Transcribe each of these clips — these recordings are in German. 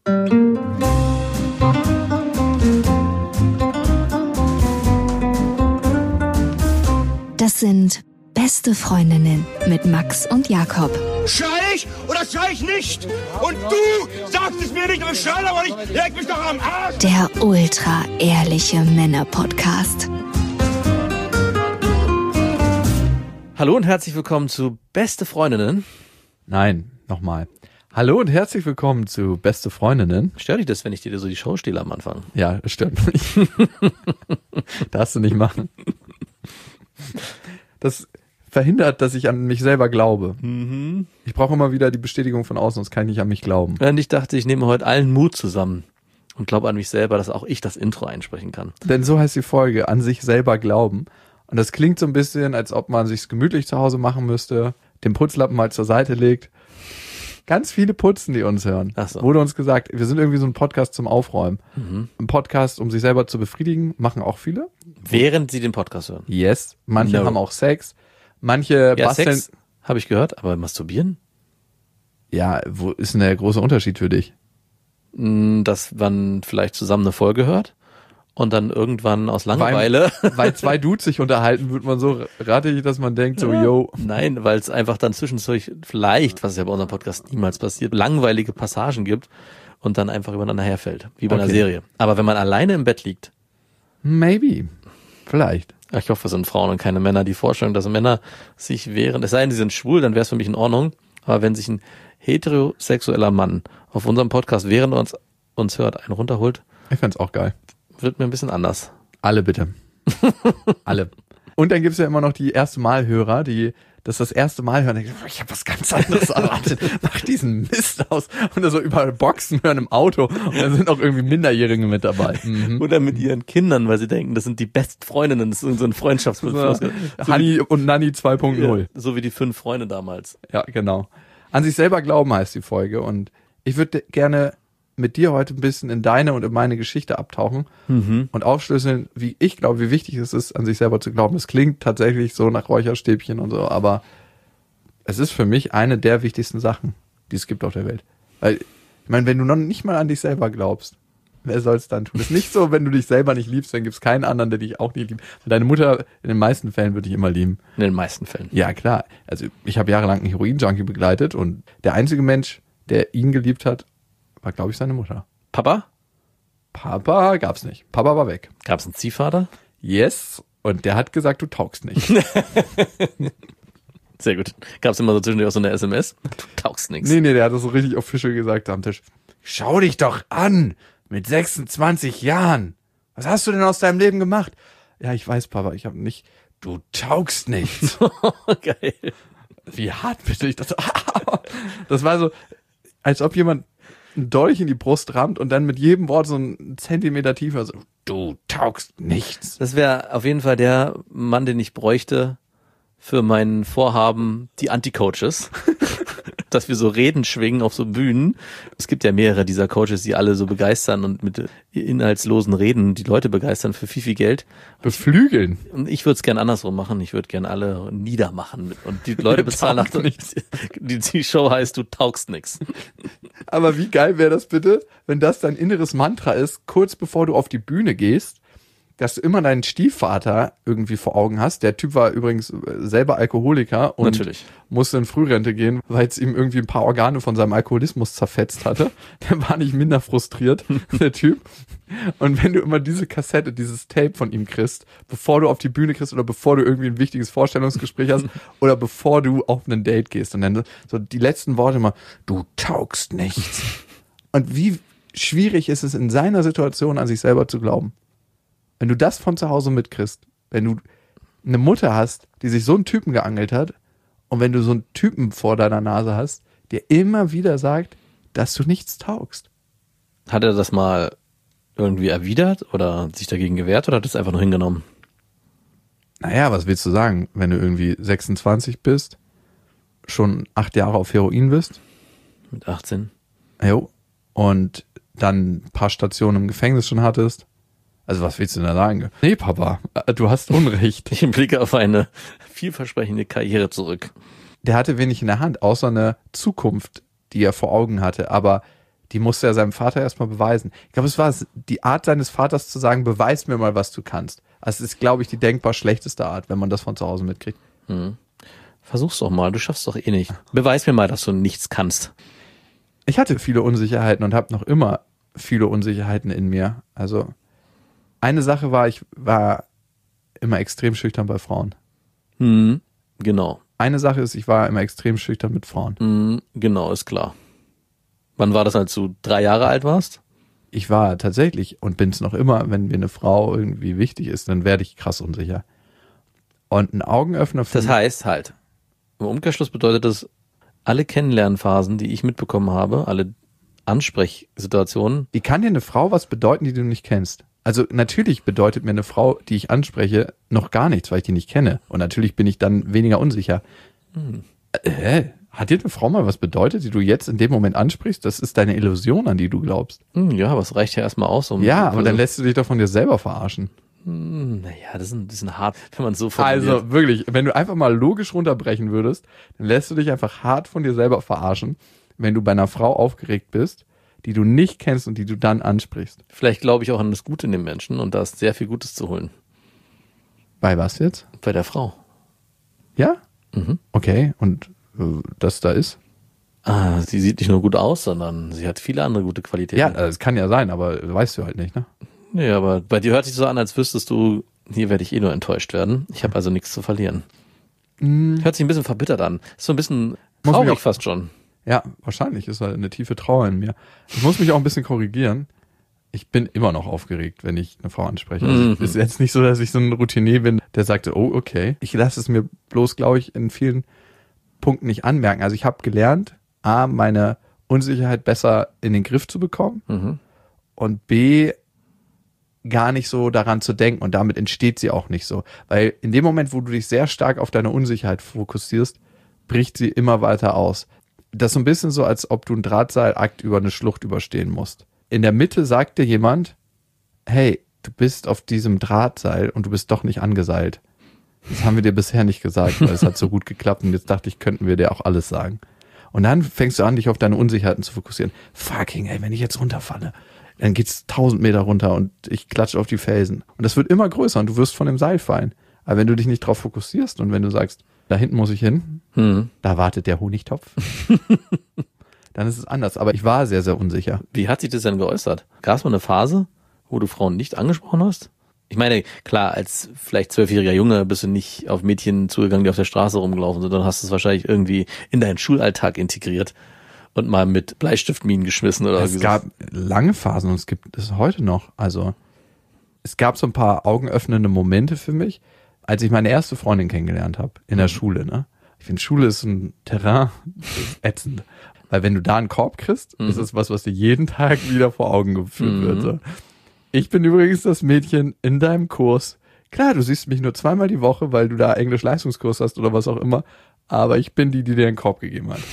Das sind Beste Freundinnen mit Max und Jakob. Schrei ich oder schrei ich nicht? Und du sagst es mir nicht, aber ich schrei aber nicht. Leg mich doch am Arsch. Der ultra-ehrliche Männer-Podcast. Hallo und herzlich willkommen zu Beste Freundinnen. Nein, nochmal. Hallo und herzlich willkommen zu Beste Freundinnen. Stört dich das, wenn ich dir so die Show stehle am Anfang? Ja, das stört mich. Darfst du nicht machen. Das verhindert, dass ich an mich selber glaube. Mhm. Ich brauche immer wieder die Bestätigung von außen, sonst kann ich nicht an mich glauben. Und ich dachte, ich nehme heute allen Mut zusammen und glaube an mich selber, dass auch ich das Intro einsprechen kann. Denn so heißt die Folge, an sich selber glauben. Und das klingt so ein bisschen, als ob man sich's gemütlich zu Hause machen müsste, den Putzlappen mal zur Seite legt. Ganz viele putzen, die uns hören. Ach so. Wurde uns gesagt, wir sind irgendwie so ein Podcast zum Aufräumen. Mhm. Ein Podcast, um sich selber zu befriedigen, machen auch viele. Während sie den Podcast hören. Yes. Manche No. haben auch Sex. Manche Ja, basteln. Sex habe ich gehört, aber masturbieren? Ja, wo ist denn der große Unterschied für dich? Dass man vielleicht zusammen eine Folge hört und dann irgendwann aus Langeweile. Weil zwei Dudes sich unterhalten, wird man so rattig, dass man denkt, so, yo. Nein, weil es einfach dann zwischendurch vielleicht, was ja bei unserem Podcast niemals passiert, langweilige Passagen gibt und dann einfach übereinander herfällt, wie bei einer Okay. Serie. Aber wenn man alleine im Bett liegt, Maybe. Vielleicht. ich hoffe, es sind Frauen und keine Männer, die Vorstellung, dass Männer sich wehren, es sei denn, sie sind schwul, dann wäre es für mich in Ordnung. Aber wenn sich ein heterosexueller Mann auf unserem Podcast, während er uns hört, einen runterholt, Ich fänd's auch geil. wird mir ein bisschen anders. Alle bitte. Alle. Und dann gibt's ja immer noch die erste Mal-Hörer, die das erste Mal hören und denken, ich habe was ganz anderes erwartet. Nach diesem Mist aus. Und dann so überall Boxen hören im Auto. Und dann sind auch irgendwie Minderjährige mit dabei. Mhm. Oder mit ihren Kindern, weil sie denken, das sind die Bestfreundinnen, das ist so ein Freundschaftsbild. Honey und Nanny 2.0. So wie die 5 Freunde damals. Ja, genau. An sich selber glauben heißt die Folge. Und ich würde gerne mit dir heute ein bisschen in deine und in meine Geschichte abtauchen und aufschlüsseln, wie ich glaube, wie wichtig es ist, an sich selber zu glauben. Das klingt tatsächlich so nach Räucherstäbchen und so, aber es ist für mich eine der wichtigsten Sachen, die es gibt auf der Welt. Weil, ich meine, wenn du noch nicht mal an dich selber glaubst, wer soll es dann tun? Es ist nicht so, wenn du dich selber nicht liebst, dann gibt es keinen anderen, der dich auch nicht liebt. Deine Mutter in den meisten Fällen würde dich immer lieben. In den meisten Fällen. Ja, klar. Also ich habe jahrelang einen Heroin-Junkie begleitet und der einzige Mensch, der ihn geliebt hat, war, glaube ich, seine Mutter. Papa? Papa gab's nicht. Papa war weg. Gab es einen Ziehvater? Yes. Und der hat gesagt, du taugst nicht. Sehr gut. Gab es immer so zwischendurch auch so eine SMS? Du taugst nix. Nee, der hat das so richtig official gesagt am Tisch. Schau dich doch an. Mit 26 Jahren. Was hast du denn aus deinem Leben gemacht? Ja, ich weiß, Papa, ich habe nicht. Du taugst nichts. Geil. Wie hart bitte ich das? Das war so, als ob jemand einen Dolch in die Brust rammt und dann mit jedem Wort so einen Zentimeter tiefer so, du taugst nichts. Das wäre auf jeden Fall der Mann, den ich bräuchte für mein Vorhaben, die Anti-Coaches. Dass wir so Reden schwingen auf so Bühnen. Es gibt ja mehrere dieser Coaches, die alle so begeistern und mit inhaltslosen Reden die Leute begeistern für viel, viel Geld. Beflügeln. Und ich würde es gern andersrum machen. Ich würde gern alle niedermachen und die Leute bezahlen nach die Show heißt, du taugst nix. Aber wie geil wäre das bitte, wenn das dein inneres Mantra ist, kurz bevor du auf die Bühne gehst, dass du immer deinen Stiefvater irgendwie vor Augen hast. Der Typ war übrigens selber Alkoholiker und Natürlich. musste in Frührente gehen, weil es ihm irgendwie ein paar Organe von seinem Alkoholismus zerfetzt hatte. Der war nicht minder frustriert, der Typ. Und wenn du immer diese Kassette, dieses Tape von ihm kriegst, bevor du auf die Bühne kriegst oder bevor du irgendwie ein wichtiges Vorstellungsgespräch hast oder bevor du auf ein Date gehst und dann so die letzten Worte immer, du taugst nichts. Und wie schwierig ist es in seiner Situation an sich selber zu glauben? Wenn du das von zu Hause mitkriegst, wenn du eine Mutter hast, die sich so einen Typen geangelt hat und wenn du so einen Typen vor deiner Nase hast, der immer wieder sagt, dass du nichts taugst. Hat er das mal irgendwie erwidert oder sich dagegen gewehrt oder hat er es einfach nur hingenommen? Naja, was willst du sagen, wenn du irgendwie 26 bist, schon 8 Jahre auf Heroin bist? Mit 18? Jo. Und dann ein paar Stationen im Gefängnis schon hattest? Also was willst du da sagen? Nee, Papa, du hast Unrecht. Ich blicke auf eine vielversprechende Karriere zurück. Der hatte wenig in der Hand, außer eine Zukunft, die er vor Augen hatte. Aber Die musste er seinem Vater erstmal beweisen. Ich glaube, es war die Art seines Vaters zu sagen, beweis mir mal, was du kannst. Also es ist, glaube ich, die denkbar schlechteste Art, wenn man das von zu Hause mitkriegt. Versuch's doch mal, du schaffst doch eh nicht. Beweis mir mal, dass du nichts kannst. Ich hatte viele Unsicherheiten und habe noch immer viele Unsicherheiten in mir. Also eine Sache war, ich war immer extrem schüchtern bei Frauen. Genau. Eine Sache ist, ich war immer extrem schüchtern mit Frauen. Genau, ist klar. Wann war das, als du 3 Jahre alt warst? Ich war tatsächlich und bin es noch immer, wenn mir eine Frau irgendwie wichtig ist, dann werde ich krass unsicher. Und ein Augenöffner für Das heißt halt, im Umkehrschluss bedeutet das, alle Kennenlernphasen, die ich mitbekommen habe, alle Ansprechsituationen. Wie kann dir eine Frau was bedeuten, die du nicht kennst? Also natürlich bedeutet mir eine Frau, die ich anspreche, noch gar nichts, weil ich die nicht kenne. Und natürlich bin ich dann weniger unsicher. Hat dir eine Frau mal was bedeutet, die du jetzt in dem Moment ansprichst? Das ist deine Illusion, an die du glaubst. Ja, aber es reicht ja erstmal aus. Ja, aber dann lässt du dich doch von dir selber verarschen. Naja, das ist ein bisschen hart, wenn man so formuliert. Also wirklich, wenn du einfach mal logisch runterbrechen würdest, dann lässt du dich einfach hart von dir selber verarschen, wenn du bei einer Frau aufgeregt bist, die du nicht kennst und die du dann ansprichst. Vielleicht glaube ich auch an das Gute in dem Menschen und da ist sehr viel Gutes zu holen. Bei was jetzt? Bei der Frau. Ja? Okay, und das da ist? Sie sieht nicht nur gut aus, sondern sie hat viele andere gute Qualitäten. Ja, das kann ja sein, aber weißt du halt nicht, ne? Nee, aber bei dir hört sich so an, als wüsstest du, hier werde ich eh nur enttäuscht werden. Ich habe also nichts zu verlieren. Hört sich ein bisschen verbittert an. Ist so ein bisschen traurig fast schon. Ja, wahrscheinlich ist halt eine tiefe Trauer in mir. Ich muss mich auch ein bisschen korrigieren. Ich bin immer noch aufgeregt, wenn ich eine Frau anspreche. Also ist jetzt nicht so, dass ich so ein Routinier bin, der sagte, oh, okay. Ich lasse es mir bloß, glaube ich, in vielen Punkten nicht anmerken. Also ich habe gelernt, A, meine Unsicherheit besser in den Griff zu bekommen und B, gar nicht so daran zu denken und damit entsteht sie auch nicht so. Weil in dem Moment, wo du dich sehr stark auf deine Unsicherheit fokussierst, bricht sie immer weiter aus. Das ist so ein bisschen so, als ob du einen Drahtseilakt über eine Schlucht überstehen musst. In der Mitte sagt dir jemand, hey, du bist auf diesem Drahtseil und du bist doch nicht angeseilt. Das haben wir dir bisher nicht gesagt, weil es hat so gut geklappt und jetzt dachte ich, könnten wir dir auch alles sagen. Und dann fängst du an, dich auf deine Unsicherheiten zu fokussieren. Fucking, ey, wenn ich jetzt runterfalle, dann geht's 1000 Meter runter und ich klatsche auf die Felsen. Und das wird immer größer und du wirst von dem Seil fallen. Aber wenn du dich nicht drauf fokussierst und wenn du sagst, da hinten muss ich hin, da wartet der Honigtopf, dann ist es anders. Aber ich war sehr, sehr unsicher. Wie hat sich das denn geäußert? Gab es mal eine Phase, wo du Frauen nicht angesprochen hast? Ich meine, klar, als vielleicht 12-jähriger Junge bist du nicht auf Mädchen zugegangen, die auf der Straße rumgelaufen sind, dann hast du es wahrscheinlich irgendwie in deinen Schulalltag integriert und mal mit Bleistiftminen geschmissen oder so. Es gab lange Phasen und es gibt es heute noch. Also es gab so ein paar augenöffnende Momente für mich, als ich meine erste Freundin kennengelernt habe in der Schule. Ne? Ich finde, Schule ist ein Terrain, das ist ätzend. Weil wenn du da einen Korb kriegst, ist es was dir jeden Tag wieder vor Augen geführt wird. So. Ich bin übrigens das Mädchen in deinem Kurs. Klar, du siehst mich nur 2-mal die Woche, weil du da Englisch-Leistungskurs hast oder was auch immer. Aber ich bin die dir den Korb gegeben hat.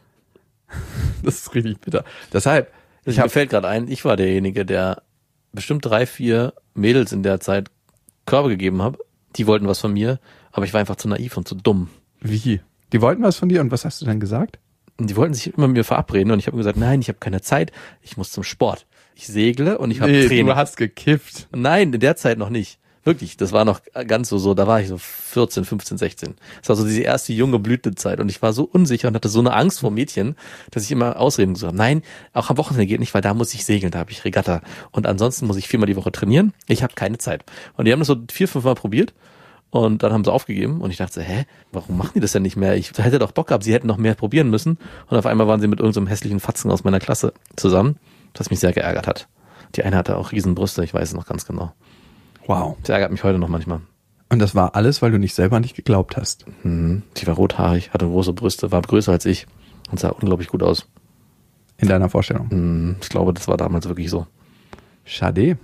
Das ist richtig bitter. Deshalb, mir fällt gerade ein, ich war derjenige, der bestimmt 3-4 Mädels in der Zeit Körbe gegeben habe. Die wollten was von mir, aber ich war einfach zu naiv und zu dumm. Wie? Die wollten was von dir und was hast du dann gesagt? Und die wollten sich immer mit mir verabreden und ich habe gesagt, nein, ich habe keine Zeit, ich muss zum Sport. Ich segle und ich habe Training. Du hast gekifft. Nein, in der Zeit noch nicht. Wirklich, das war noch ganz so, da war ich so 14, 15, 16. Das war so diese erste junge Blütezeit und ich war so unsicher und hatte so eine Angst vor Mädchen, dass ich immer Ausreden gesucht habe. Nein, auch am Wochenende geht nicht, weil da muss ich segeln, da habe ich Regatta. Und ansonsten muss ich 4-mal die Woche trainieren. Ich habe keine Zeit. Und die haben das so 4-5 Mal probiert und dann haben sie aufgegeben und ich dachte so, warum machen die das denn nicht mehr? Ich hätte doch Bock gehabt, sie hätten noch mehr probieren müssen. Und auf einmal waren sie mit irgendeinem hässlichen Fatzen aus meiner Klasse zusammen, was mich sehr geärgert hat. Die eine hatte auch Riesenbrüste, ich weiß es noch ganz genau. Wow. Das ärgert mich heute noch manchmal. Und das war alles, weil du nicht selber nicht geglaubt hast. Sie war rothaarig, hatte große Brüste, war größer als ich und sah unglaublich gut aus. In deiner Vorstellung? Ich glaube, das war damals wirklich so. Schade.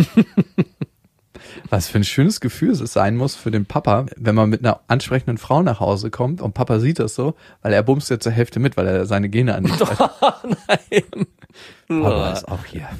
Was für ein schönes Gefühl es sein muss für den Papa, wenn man mit einer ansprechenden Frau nach Hause kommt und Papa sieht das so, weil er bumst ja zur Hälfte mit, weil er seine Gene an Nein. Papa ist auch hier.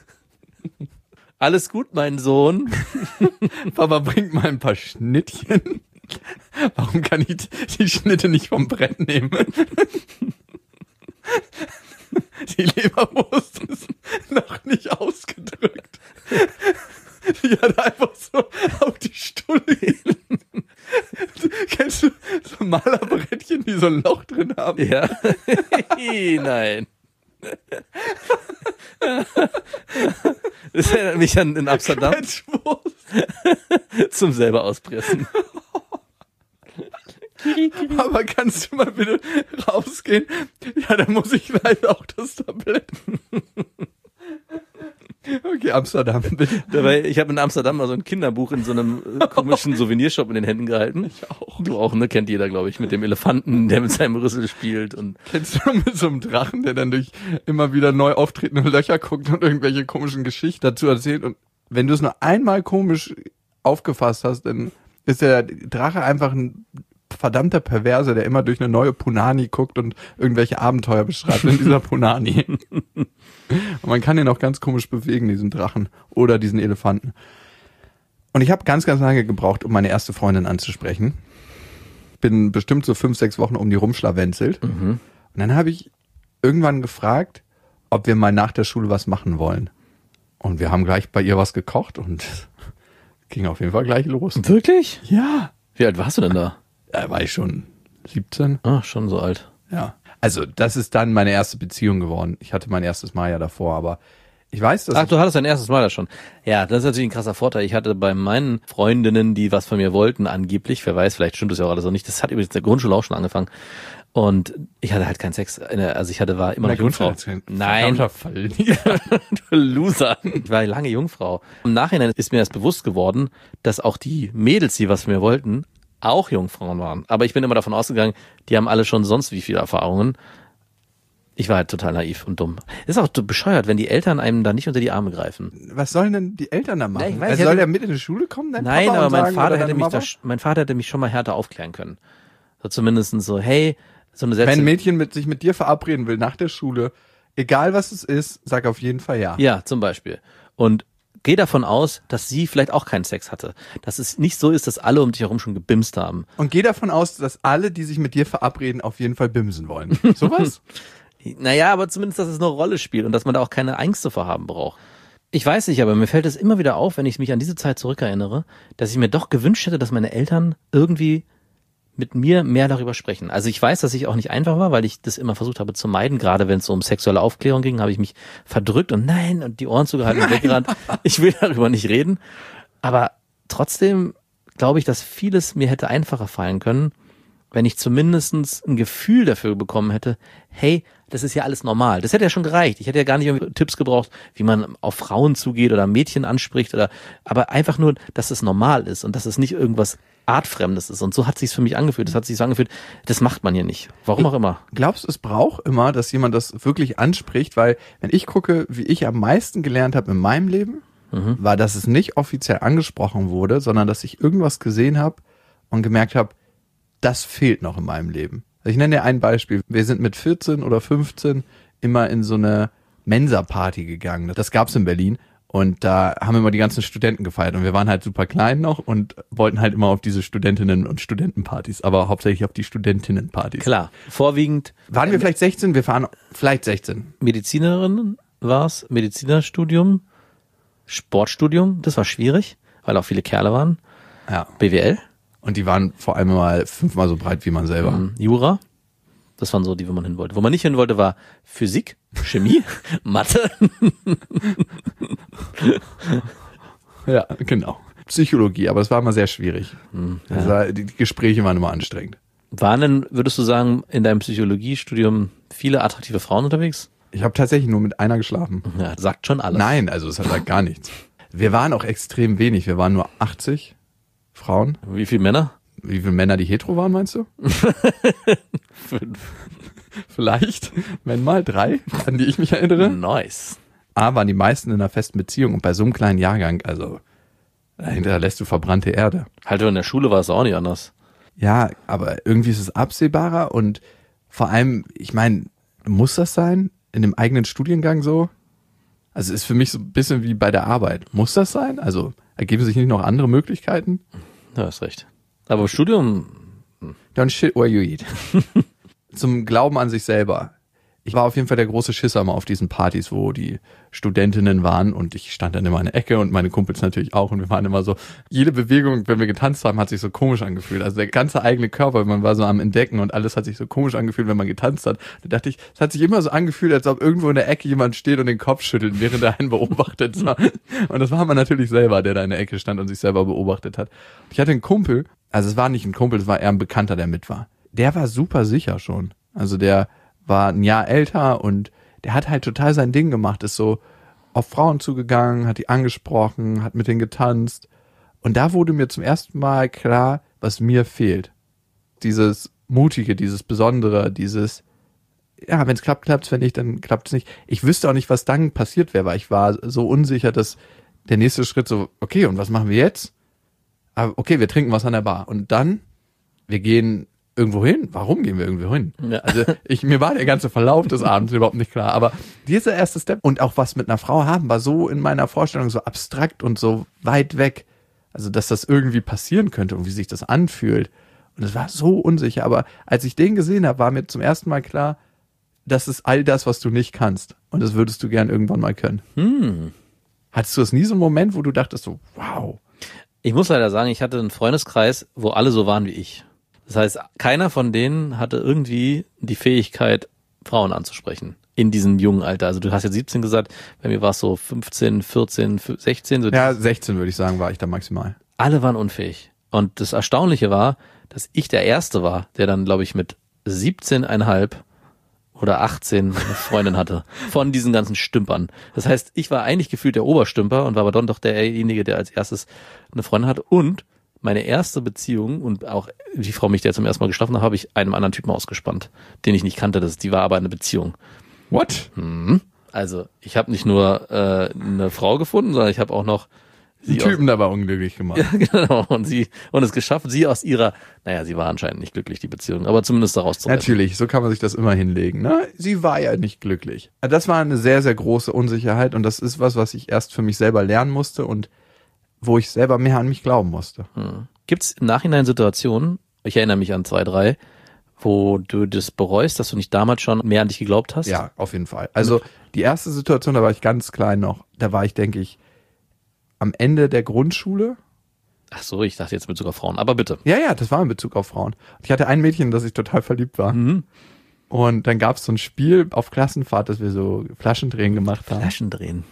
Alles gut, mein Sohn. Papa bringt mal ein paar Schnittchen. Warum kann ich die Schnitte nicht vom Brett nehmen? Die Leberwurst ist noch nicht ausgedrückt. Die hat einfach so auf die Stulle gelegt. Kennst du so Malerbrettchen, die so ein Loch drin haben? Ja. Nein. Das erinnert mich an in Amsterdam zum selber auspressen. Aber kannst du mal bitte rausgehen? Ja, dann muss ich leider auch das Tablett. Okay, Amsterdam, bitte. Dabei, ich habe in Amsterdam mal so ein Kinderbuch in so einem komischen Souvenirshop in den Händen gehalten. Ich auch. Du auch, ne? Kennt jeder, glaube ich, mit dem Elefanten, der mit seinem Rüssel spielt. Und Kennst du mit so einem Drachen, der dann durch immer wieder neu auftretende Löcher guckt und irgendwelche komischen Geschichten dazu erzählt? Und wenn du es nur einmal komisch aufgefasst hast, dann ist der Drache einfach ein verdammter Perverse, der immer durch eine neue Punani guckt und irgendwelche Abenteuer beschreibt in dieser Punani. Und man kann ihn auch ganz komisch bewegen, diesen Drachen oder diesen Elefanten. Und ich habe ganz, ganz lange gebraucht, um meine erste Freundin anzusprechen. Bin bestimmt so 5-6 Wochen um die rumschlawenzelt. Und dann habe ich irgendwann gefragt, ob wir mal nach der Schule was machen wollen. Und wir haben gleich bei ihr was gekocht und ging auf jeden Fall gleich los. wirklich? Ja. Wie alt warst du denn da? Da war ich schon 17. Ah, schon so alt. Ja. Also das ist dann meine erste Beziehung geworden. Ich hatte mein erstes Mal ja davor, aber ich weiß, dass Ach, du hattest dein erstes Mal da schon. Ja, das ist natürlich ein krasser Vorteil. Ich hatte bei meinen Freundinnen, die was von mir wollten, angeblich, wer weiß, vielleicht stimmt das ja auch alles auch nicht. Das hat übrigens in der Grundschule auch schon angefangen. Und ich hatte halt keinen Sex. Also war immer noch Jungfrau. Nein. Du Loser. Ich war lange Jungfrau. Im Nachhinein ist mir das bewusst geworden, dass auch die Mädels, die was von mir wollten, auch Jungfrauen waren. Aber ich bin immer davon ausgegangen, die haben alle schon sonst wie viele Erfahrungen. Ich war halt total naiv und dumm. Ist auch bescheuert, wenn die Eltern einem da nicht unter die Arme greifen. Was sollen denn die Eltern da machen? Ja, ich weiß, soll der mit in die Schule kommen? Nein, Papa, aber und mein sagen, Vater hätte mich schon mal härter aufklären können. So zumindest so, hey, so eine Wenn ein Mädchen sich mit dir verabreden will nach der Schule, egal was es ist, sag auf jeden Fall ja. Ja, zum Beispiel. Und geh davon aus, dass sie vielleicht auch keinen Sex hatte. Dass es nicht so ist, dass alle um dich herum schon gebimst haben. Und geh davon aus, dass alle, die sich mit dir verabreden, auf jeden Fall bimsen wollen. Sowas? Naja, aber zumindest, dass es eine Rolle spielt und dass man da auch keine Ängste vor haben braucht. Ich weiß nicht, aber mir fällt es immer wieder auf, wenn ich mich an diese Zeit zurückerinnere, dass ich mir doch gewünscht hätte, dass meine Eltern irgendwie mit mir mehr darüber sprechen. Also ich weiß, dass ich auch nicht einfach war, weil ich das immer versucht habe zu meiden. Gerade wenn es so um sexuelle Aufklärung ging, habe ich mich verdrückt und nein und die Ohren zugehalten und weggerannt. Ich will darüber nicht reden. Aber trotzdem glaube ich, dass vieles mir hätte einfacher fallen können, wenn ich zumindest ein Gefühl dafür bekommen hätte, hey, das ist ja alles normal. Das hätte ja schon gereicht. Ich hätte ja gar nicht irgendwie Tipps gebraucht, wie man auf Frauen zugeht oder Mädchen anspricht aber einfach nur, dass es normal ist und dass es nicht irgendwas Artfremdes ist. Und so hat es sich für mich angefühlt. Das hat sich so angefühlt, das macht man hier nicht. Warum auch immer. Glaubst du, es braucht immer, dass jemand das wirklich anspricht? Weil, wenn ich gucke, wie ich am meisten gelernt habe in meinem Leben, war, dass es nicht offiziell angesprochen wurde, sondern dass ich irgendwas gesehen habe und gemerkt habe, das fehlt noch in meinem Leben. Also ich nenne dir ein Beispiel. Wir sind mit 14 oder 15 immer in so eine Mensa-Party gegangen. Das gab's in Berlin. Und da haben immer die ganzen Studenten gefeiert. Und wir waren halt super klein noch und wollten halt immer auf diese Studentinnen- und Studentenpartys. Aber hauptsächlich auf die Studentinnenpartys. Klar, vorwiegend. Waren wir vielleicht 16? Wir waren vielleicht 16. Medizinerinnen war's, Medizinerstudium, Sportstudium, das war schwierig, weil auch viele Kerle waren. Ja. BWL. Und die waren vor allem mal 5-mal so breit wie man selber. Jura. Das waren so die, wo man hin wollte. Wo man nicht hin wollte, war Physik, Chemie, Mathe. Ja, genau. Psychologie, aber es war immer sehr schwierig. Also die Gespräche waren immer anstrengend. Waren denn, würdest du sagen, in deinem Psychologiestudium viele attraktive Frauen unterwegs? Ich habe tatsächlich nur mit einer geschlafen. Ja, sagt schon alles. Nein, also es hat gar nichts. Wir waren auch extrem wenig. Wir waren nur 80 Frauen. Wie viele Männer? Wie viele Männer, die hetero waren, meinst du? 5. Vielleicht, wenn mal 3, an die ich mich erinnere. Nice. A, waren die meisten in einer festen Beziehung und bei so einem kleinen Jahrgang, also dahinter lässt du verbrannte Erde. Halt, in der Schule war es auch nicht anders. Ja, aber irgendwie ist es absehbarer und vor allem, ich meine, muss das sein? In dem eigenen Studiengang so? Also ist für mich so ein bisschen wie bei der Arbeit. Muss das sein? Also ergeben sich nicht noch andere Möglichkeiten? Du hast recht. Aber im Studium... Don't shit where you eat. Zum Glauben an sich selber. ich war auf jeden Fall der große Schisser mal auf diesen Partys, wo die Studentinnen waren und ich stand dann immer in der Ecke und meine Kumpels natürlich auch und wir waren immer so, jede Bewegung, wenn wir getanzt haben, hat sich so komisch angefühlt. Also der ganze eigene Körper, man war so am Entdecken und alles hat sich so komisch angefühlt, wenn man getanzt hat. Da dachte ich, es hat sich immer so angefühlt, als ob irgendwo in der Ecke jemand steht und den Kopf schüttelt, während er einen beobachtet. Und das war man natürlich selber, der da in der Ecke stand und sich selber beobachtet hat. Ich hatte einen Kumpel, also es war nicht ein Kumpel, es war eher ein Bekannter, der mit war. Der war super sicher schon. Also der war ein Jahr älter und der hat halt total sein Ding gemacht, ist so auf Frauen zugegangen, hat die angesprochen, hat mit denen getanzt. Und da wurde mir zum ersten Mal klar, was mir fehlt. Dieses Mutige, dieses Besondere, dieses, ja, wenn es klappt, klappt's, wenn nicht, dann klappt's nicht. Ich wüsste auch nicht, was dann passiert wäre, weil ich war so unsicher, dass der nächste Schritt so, okay, und was machen wir jetzt? Aber okay, wir trinken was an der Bar. Und dann, wir gehen irgendwo hin? Warum gehen wir irgendwo hin? Ja. Also mir war der ganze Verlauf des Abends überhaupt nicht klar, aber dieser erste Step und auch was mit einer Frau haben, war so in meiner Vorstellung so abstrakt und so weit weg, also dass das irgendwie passieren könnte und wie sich das anfühlt und es war so unsicher, aber als ich den gesehen habe, war mir zum ersten Mal klar, das ist all das, was du nicht kannst und das würdest du gern irgendwann mal können. Hattest du das nie so einen Moment, wo du dachtest so, wow? Ich muss leider sagen, ich hatte einen Freundeskreis, wo alle so waren wie ich. Das heißt, keiner von denen hatte irgendwie die Fähigkeit, Frauen anzusprechen in diesem jungen Alter. Also du hast jetzt 17 gesagt, bei mir war es so 15, 14, 16. So ja, 16 würde ich sagen, war ich da maximal. Alle waren unfähig. Und das Erstaunliche war, dass ich der Erste war, der dann, glaube ich, mit 17,5 oder 18 eine Freundin hatte. Von diesen ganzen Stümpern. Das heißt, ich war eigentlich gefühlt der Oberstümper und war aber dann doch derjenige, der als erstes eine Freundin hatte. Und meine erste Beziehung und auch die Frau, mit der zum ersten Mal geschlafen habe, habe ich einem anderen Typen ausgespannt, den ich nicht kannte. Die war aber eine Beziehung. What? Also ich habe nicht nur eine Frau gefunden, sondern ich habe auch noch die Typen dabei unglücklich gemacht. Ja, genau. Und es geschafft, sie aus ihrer, sie war anscheinend nicht glücklich, die Beziehung, aber zumindest daraus zu retten. Natürlich, so kann man sich das immer hinlegen. Ne? Sie war ja nicht glücklich. Das war eine sehr, sehr große Unsicherheit und das ist was ich erst für mich selber lernen musste und wo ich selber mehr an mich glauben musste. Gibt es im Nachhinein Situationen, ich erinnere mich an 2, 3, wo du das bereust, dass du nicht damals schon mehr an dich geglaubt hast? Ja, auf jeden Fall. Also die erste Situation, da war ich ganz klein noch, da war ich, denke ich, am Ende der Grundschule. Ach so, ich dachte jetzt in Bezug auf Frauen, aber bitte. Ja, das war in Bezug auf Frauen. Ich hatte ein Mädchen, in das ich total verliebt war. Und dann gab es so ein Spiel auf Klassenfahrt, dass wir so Flaschendrehen gemacht haben. Flaschendrehen.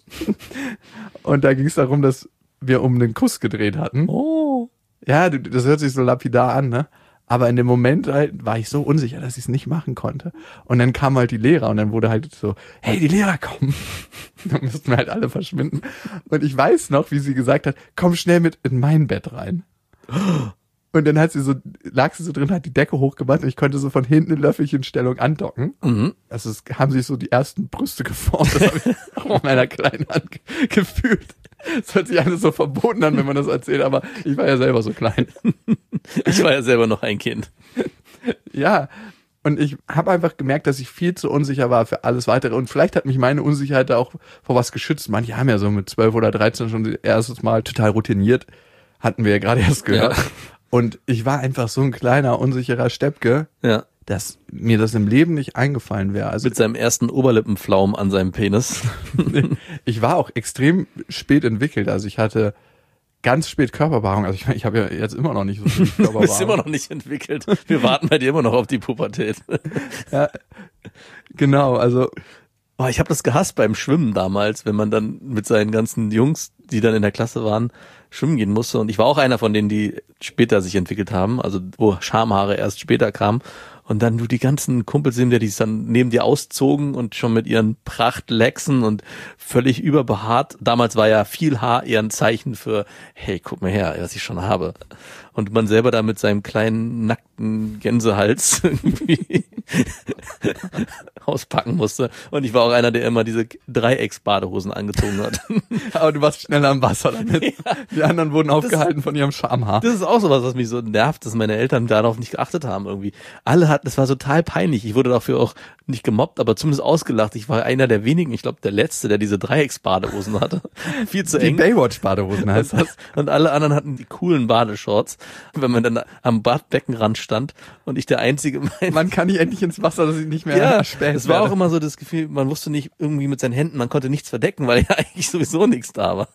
Und da ging es darum, dass wir um den Kuss gedreht hatten. Oh. Ja, das hört sich so lapidar an, ne? Aber in dem Moment halt war ich so unsicher, dass ich es nicht machen konnte. Und dann kamen halt die Lehrer und dann wurde halt so, hey, die Lehrer kommen. Dann mussten wir halt alle verschwinden. Und ich weiß noch, wie sie gesagt hat, komm schnell mit in mein Bett rein. Und dann lag sie so drin, hat die Decke hochgemacht und ich konnte so von hinten in Löffelchenstellung andocken. Also es haben sich so die ersten Brüste geformt. Das habe ich auch mit meiner kleinen Hand gefühlt. Es hört sich alles so verboten an, wenn man das erzählt, aber ich war ja selber so klein. Ich war ja selber noch ein Kind. Ja, und ich habe einfach gemerkt, dass ich viel zu unsicher war für alles Weitere. Und vielleicht hat mich meine Unsicherheit da auch vor was geschützt. Manche haben ja so mit 12 oder 13 schon erstes Mal total routiniert. Hatten wir ja gerade erst gehört. Ja. Und ich war einfach so ein kleiner, unsicherer Steppke, dass mir das im Leben nicht eingefallen wäre. Also mit seinem ersten Oberlippenflaum an seinem Penis. Ich war auch extrem spät entwickelt. Also ich hatte ganz spät Körperbehaarung. Also ich habe ja jetzt immer noch nicht so viel Körperbehaarung. Du bist immer noch nicht entwickelt. Wir warten bei dir immer noch auf die Pubertät. Ja, genau, also ich habe das gehasst beim Schwimmen damals, wenn man dann mit seinen ganzen Jungs, die dann in der Klasse waren, schwimmen gehen musste. Und ich war auch einer von denen, die später sich entwickelt haben, also wo Schamhaare erst später kamen. Und dann du die ganzen Kumpels sehen, die es dann neben dir auszogen und schon mit ihren Prachtlexen und völlig überbehaart. Damals war ja viel Haar eher ein Zeichen für, hey, guck mal her, was ich schon habe. Und man selber da mit seinem kleinen, nackten Gänsehals irgendwie auspacken musste. Und ich war auch einer, der immer diese Dreiecksbadehosen angezogen hat. Aber du warst schneller am Wasser damit. Ja. Die anderen wurden aufgehalten von ihrem Schamhaar. Das ist auch sowas, was mich so nervt, dass meine Eltern darauf nicht geachtet haben irgendwie. Das war total peinlich. Ich wurde dafür auch nicht gemobbt, aber zumindest ausgelacht. Ich war einer der wenigen, ich glaube der Letzte, der diese Dreiecksbadehosen hatte. Viel zu eng. Die Baywatch-Badehosen heißt das. Und alle anderen hatten die coolen Badeshorts, wenn man dann am Badbeckenrand stand und ich der Einzige. Man kann nicht endlich ins Wasser, dass ich nicht mehr erspäht. gewählt Es war werde. auch immer so das Gefühl, man wusste nicht irgendwie mit seinen Händen, man konnte nichts verdecken, weil ja eigentlich sowieso nichts da war.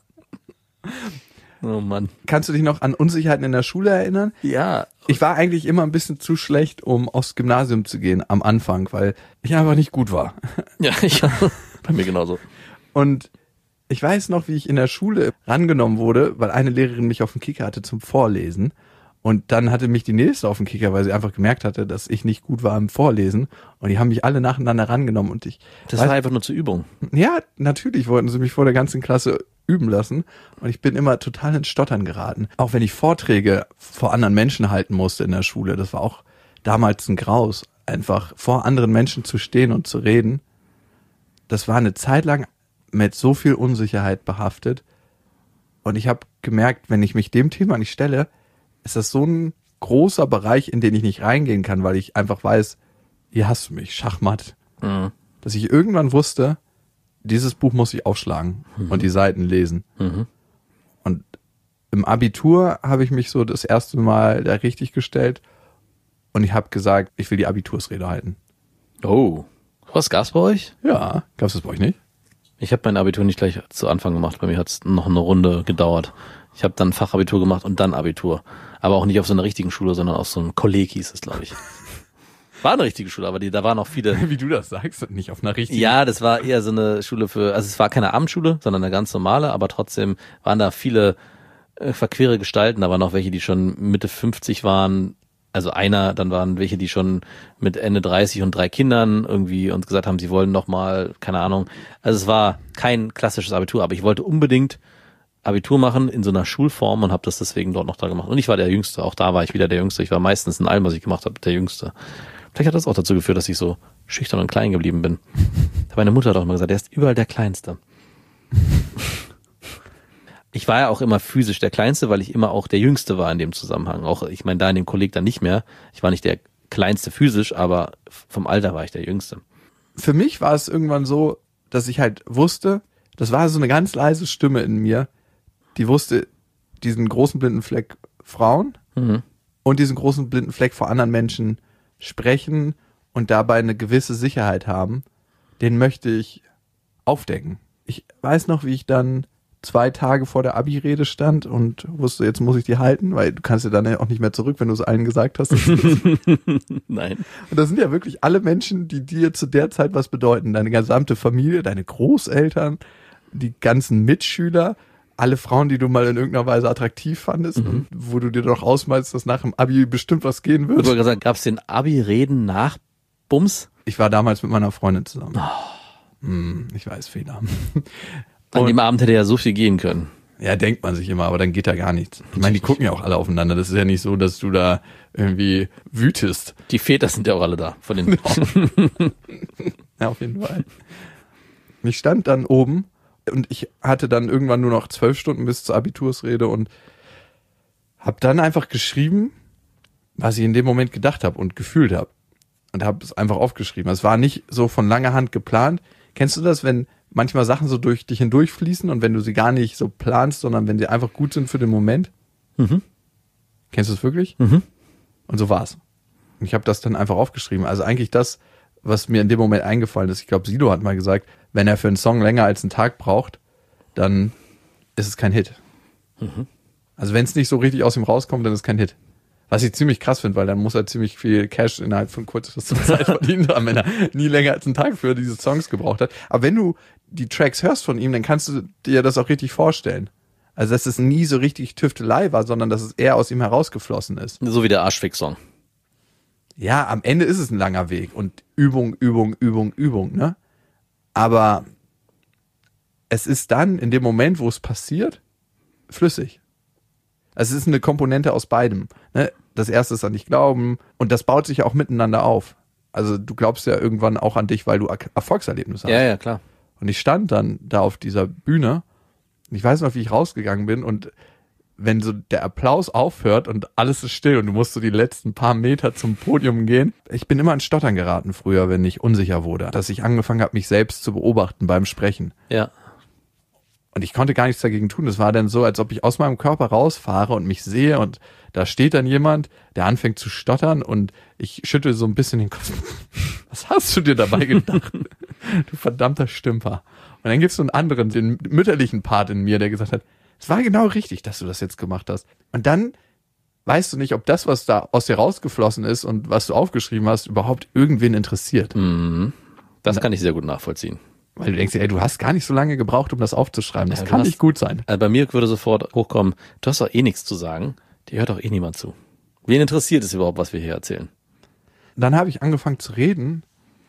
Oh Mann. Kannst du dich noch an Unsicherheiten in der Schule erinnern? Ja. Ich war eigentlich immer ein bisschen zu schlecht, um aufs Gymnasium zu gehen am Anfang, weil ich einfach nicht gut war. Ja, bei mir genauso. Und ich weiß noch, wie ich in der Schule rangenommen wurde, weil eine Lehrerin mich auf den Kicker hatte zum Vorlesen. Und dann hatte mich die nächste auf den Kicker, weil sie einfach gemerkt hatte, dass ich nicht gut war im Vorlesen. Und die haben mich alle nacheinander rangenommen. Und Das war einfach nur zur Übung. ja, natürlich wollten sie mich vor der ganzen Klasse üben lassen. Und ich bin immer total ins Stottern geraten. Auch wenn ich Vorträge vor anderen Menschen halten musste in der Schule. Das war auch damals ein Graus. Einfach vor anderen Menschen zu stehen und zu reden. Das war eine Zeit lang mit so viel Unsicherheit behaftet. Und ich habe gemerkt, wenn ich mich dem Thema nicht stelle, ist das so ein großer Bereich, in den ich nicht reingehen kann, weil ich einfach weiß, hier hast du mich, Schachmatt. Mhm. Dass ich irgendwann wusste, dieses Buch muss ich aufschlagen und die Seiten lesen. Mhm. Und im Abitur habe ich mich so das erste Mal da richtig gestellt und ich habe gesagt, ich will die Abitursrede halten. Oh. Was gab's bei euch? Ja, gab's das bei euch nicht? Ich habe mein Abitur nicht gleich zu Anfang gemacht. Bei mir hat's noch eine Runde gedauert. Ich habe dann Fachabitur gemacht und dann Abitur. Aber auch nicht auf so einer richtigen Schule, sondern auf so einem Kolleg hieß es, glaube ich. War eine richtige Schule, aber da waren auch viele. Wie du das sagst, nicht auf einer richtigen. Ja, das war eher so eine Schule also es war keine Abendschule, sondern eine ganz normale, aber trotzdem waren da viele verquere Gestalten. Da waren auch welche, die schon Mitte 50 waren. Also dann waren welche, die schon mit Ende 30 und 3 Kindern irgendwie uns gesagt haben, sie wollen noch mal, keine Ahnung. Also es war kein klassisches Abitur, aber ich wollte unbedingt Abitur machen in so einer Schulform und habe das deswegen dort noch da gemacht. Und ich war der Jüngste, auch da war ich wieder der Jüngste. Ich war meistens in allem, was ich gemacht habe, der Jüngste. Vielleicht hat das auch dazu geführt, dass ich so schüchtern und klein geblieben bin. Meine Mutter hat auch immer gesagt, der ist überall der Kleinste. Ich war ja auch immer physisch der Kleinste, weil ich immer auch der Jüngste war in dem Zusammenhang. Auch, ich meine, da in dem Kolleg dann nicht mehr. Ich war nicht der Kleinste physisch, aber vom Alter war ich der Jüngste. Für mich war es irgendwann so, dass ich halt wusste, das war so eine ganz leise Stimme in mir, die wusste, diesen großen blinden Fleck Frauen und diesen großen blinden Fleck vor anderen Menschen sprechen und dabei eine gewisse Sicherheit haben, den möchte ich aufdecken. Ich weiß noch, wie ich dann 2 Tage vor der Abi-Rede stand und wusste, jetzt muss ich die halten, weil du kannst ja dann ja auch nicht mehr zurück, wenn du es allen gesagt hast. Nein. Und das sind ja wirklich alle Menschen, die dir zu der Zeit was bedeuten. Deine gesamte Familie, deine Großeltern, die ganzen Mitschüler, alle Frauen, die du mal in irgendeiner Weise attraktiv fandest und wo du dir doch ausmalst, dass nach dem Abi bestimmt was gehen wird. Du hast gesagt, gab es den Abi-Reden nach Bums? Ich war damals mit meiner Freundin zusammen. Ich weiß, Fehler. An dem Abend hätte ja so viel gehen können. Ja, denkt man sich immer, aber dann geht da gar nichts. Ich meine, die gucken ja auch alle aufeinander. Das ist ja nicht so, dass du da irgendwie wütest. Die Väter sind ja auch alle da. Von den Ja, auf jeden Fall. Ich stand dann oben und ich hatte dann irgendwann nur noch 12 Stunden bis zur Abitursrede und habe dann einfach geschrieben, was ich in dem Moment gedacht habe und gefühlt habe. Und habe es einfach aufgeschrieben. Es war nicht so von langer Hand geplant. Kennst du das, wenn manchmal Sachen so durch dich hindurchfließen und wenn du sie gar nicht so planst, sondern wenn sie einfach gut sind für den Moment? Kennst du es wirklich? Und so war's. Und ich habe das dann einfach aufgeschrieben. Also eigentlich das, was mir in dem Moment eingefallen ist. Ich glaube, Sido hat mal gesagt, wenn er für einen Song länger als einen Tag braucht, dann ist es kein Hit. Also wenn es nicht so richtig aus ihm rauskommt, dann ist es kein Hit. Was ich ziemlich krass finde, weil dann muss er ziemlich viel Cash innerhalb von kurzer Zeit verdient haben, wenn er nie länger als einen Tag für diese Songs gebraucht hat. Aber wenn du die Tracks hörst von ihm, dann kannst du dir das auch richtig vorstellen. Also dass es nie so richtig Tüftelei war, sondern dass es eher aus ihm herausgeflossen ist. So wie der Arschfix-Song. Ja, am Ende ist es ein langer Weg und Übung, ne? Aber es ist dann in dem Moment, wo es passiert, flüssig. Also es ist eine Komponente aus beidem. Ne? Das erste ist an dich glauben und das baut sich ja auch miteinander auf. Also du glaubst ja irgendwann auch an dich, weil du Erfolgserlebnisse hast. Ja, klar. Und ich stand dann da auf dieser Bühne und ich weiß noch, wie ich rausgegangen bin und wenn so der Applaus aufhört und alles ist still und du musst so die letzten paar Meter zum Podium gehen. Ich bin immer ins Stottern geraten früher, wenn ich unsicher wurde, dass ich angefangen habe, mich selbst zu beobachten beim Sprechen. Ja. Und ich konnte gar nichts dagegen tun. Es war dann so, als ob ich aus meinem Körper rausfahre und mich sehe und da steht dann jemand, der anfängt zu stottern und ich schüttel so ein bisschen den Kopf. Was hast du dir dabei gedacht? Du verdammter Stümper. Und dann gibt's so einen anderen, den mütterlichen Part in mir, der gesagt hat, es war genau richtig, dass du das jetzt gemacht hast. Und dann weißt du nicht, ob das, was da aus dir rausgeflossen ist und was du aufgeschrieben hast, überhaupt irgendwen interessiert. Mhm. Das kann ich sehr gut nachvollziehen. Weil du denkst, ey, du hast gar nicht so lange gebraucht, um das aufzuschreiben. Das kann nicht gut sein. Also bei mir würde sofort hochkommen, du hast doch eh nichts zu sagen. Dir hört doch eh niemand zu. Wen interessiert es überhaupt, was wir hier erzählen? Dann habe ich angefangen zu reden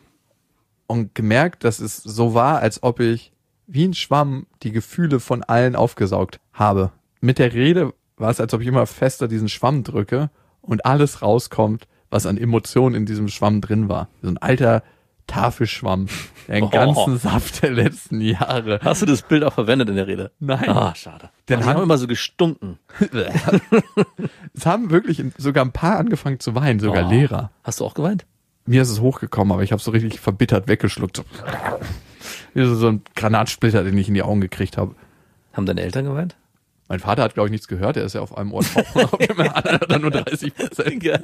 und gemerkt, dass es so war, als ob ich wie ein Schwamm die Gefühle von allen aufgesaugt habe. Mit der Rede war es, als ob ich immer fester diesen Schwamm drücke und alles rauskommt, was an Emotionen in diesem Schwamm drin war. So ein alter Tafelschwamm, den ganzen Saft der letzten Jahre. Hast du das Bild auch verwendet in der Rede? Nein. Ah, schade. Denn Die haben immer so gestunken. Es haben wirklich sogar ein paar angefangen zu weinen, sogar Lehrer. Hast du auch geweint? Mir ist es hochgekommen, aber ich habe so richtig verbittert weggeschluckt. So. Wie so ein Granatsplitter, den ich in die Augen gekriegt habe. Haben deine Eltern geweint? Mein Vater hat, glaube ich, nichts gehört. Er ist ja auf einem Ohr taub. Auf dem anderen hat er nur 30%. Geil.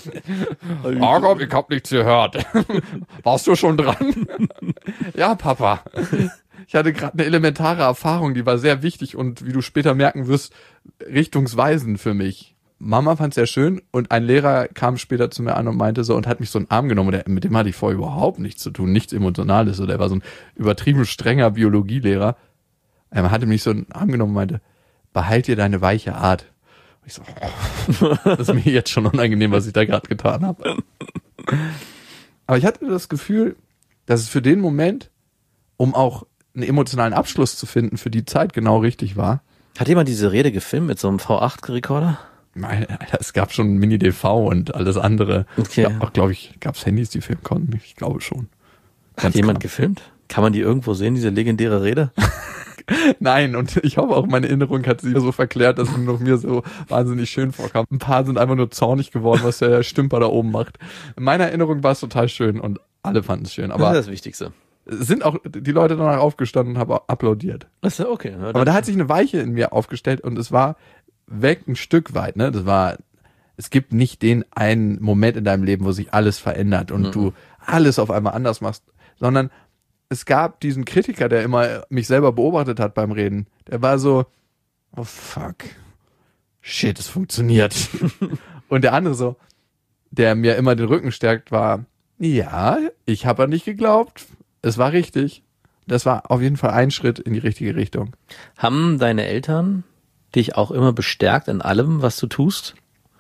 Jakob, ich hab nichts gehört. Warst du schon dran? Ja, Papa. Ich hatte gerade eine elementare Erfahrung, die war sehr wichtig und wie du später merken wirst, richtungsweisend für mich. Mama fand es sehr schön und ein Lehrer kam später zu mir an und meinte so und hat mich so in den Arm genommen. Und mit dem hatte ich vorher überhaupt nichts zu tun, nichts Emotionales. So, der war so ein übertrieben strenger Biologielehrer. Er hatte mich so in den Arm genommen und meinte, behalt dir deine weiche Art. Und ich so, das ist mir jetzt schon unangenehm, was ich da gerade getan habe. Aber ich hatte das Gefühl, dass es für den Moment, um auch einen emotionalen Abschluss zu finden, für die Zeit genau richtig war. Hat jemand diese Rede gefilmt mit so einem V8-Rekorder? Nein, es gab schon Mini-DV und alles andere. Okay. Auch, glaube ich, gab es Handys, die filmen konnten. Ich glaube schon. Hat jemand gefilmt? Kann man die irgendwo sehen, diese legendäre Rede? Nein, und ich hoffe auch, meine Erinnerung hat sie so verklärt, dass sie noch mir so wahnsinnig schön vorkam. Ein paar sind einfach nur zornig geworden, was der Stümper da oben macht. In meiner Erinnerung war es total schön und alle fanden es schön. Aber das ist das Wichtigste. Sind auch die Leute danach aufgestanden und haben applaudiert. Das ist ja okay. Ja, aber da hat sich eine Weiche in mir aufgestellt und es war weg ein Stück weit, ne? Es gibt nicht den einen Moment in deinem Leben, wo sich alles verändert und du alles auf einmal anders machst, sondern es gab diesen Kritiker, der immer mich selber beobachtet hat beim Reden. Der war so, oh fuck, shit, es funktioniert. Und der andere so, der mir immer den Rücken stärkt, war, ja, ich habe an dich geglaubt, es war richtig. Das war auf jeden Fall ein Schritt in die richtige Richtung. Haben deine Eltern dich auch immer bestärkt in allem, was du tust?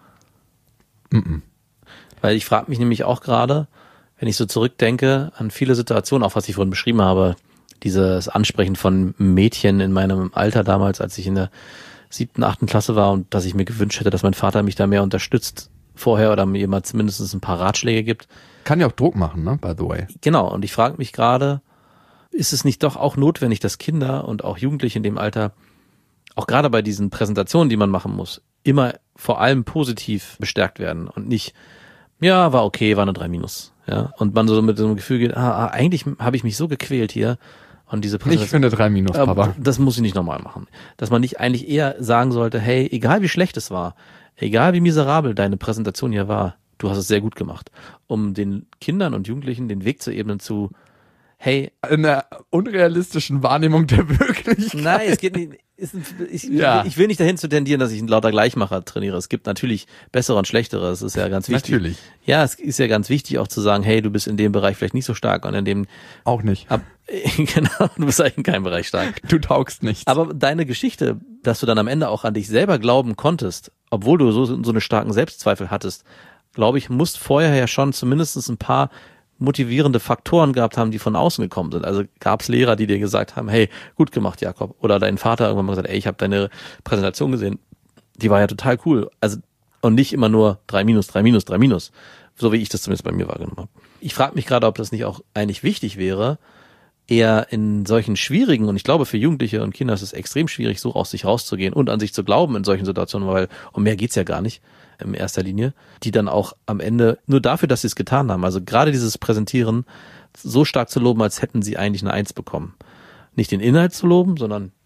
Weil ich frage mich nämlich auch gerade, wenn ich so zurückdenke an viele Situationen, auch was ich vorhin beschrieben habe, dieses Ansprechen von Mädchen in meinem Alter damals, als ich in der 7., 8. Klasse war und dass ich mir gewünscht hätte, dass mein Vater mich da mehr unterstützt vorher oder mir mal zumindest ein paar Ratschläge gibt. Kann ja auch Druck machen, ne, by the way. Genau, und ich frage mich gerade, ist es nicht doch auch notwendig, dass Kinder und auch Jugendliche in dem Alter, auch gerade bei diesen Präsentationen, die man machen muss, immer vor allem positiv bestärkt werden und nicht, ja, war okay, war eine 3-. Ja, und man so mit so einem Gefühl geht, eigentlich habe ich mich so gequält hier und diese Präsentation. Ich finde 3-, Papa. Das muss ich nicht nochmal machen. Dass man nicht eigentlich eher sagen sollte, hey, egal wie schlecht es war, egal wie miserabel deine Präsentation hier war, du hast es sehr gut gemacht, um den Kindern und Jugendlichen den Weg zu ebnen zu, hey. In der unrealistischen Wahrnehmung der Wirklichkeit. Nein, es geht nicht. Ich will nicht dahin zu tendieren, dass ich einen lauter Gleichmacher trainiere. Es gibt natürlich bessere und schlechtere. Es ist ja ganz wichtig. Natürlich. Ja, es ist ja ganz wichtig auch zu sagen, hey, du bist in dem Bereich vielleicht nicht so stark und in dem auch nicht. Genau, du bist eigentlich in keinem Bereich stark. Du taugst nichts. Aber deine Geschichte, dass du dann am Ende auch an dich selber glauben konntest, obwohl du so eine starken Selbstzweifel hattest, glaube ich, musst vorher ja schon zumindest ein paar motivierende Faktoren gehabt haben, die von außen gekommen sind. Also gab es Lehrer, die dir gesagt haben, hey, gut gemacht, Jakob. Oder dein Vater irgendwann mal gesagt, ey, ich habe deine Präsentation gesehen, die war ja total cool. Also und nicht immer nur 3-, 3-, so wie ich das zumindest bei mir wahrgenommen habe. Ich frage mich gerade, ob das nicht auch eigentlich wichtig wäre, eher in solchen schwierigen, und ich glaube für Jugendliche und Kinder ist es extrem schwierig, so aus sich rauszugehen und an sich zu glauben in solchen Situationen, weil um mehr geht's ja gar nicht in erster Linie, die dann auch am Ende nur dafür, dass sie es getan haben, also gerade dieses Präsentieren so stark zu loben, als hätten sie eigentlich eine 1 bekommen. Nicht den Inhalt zu loben, sondern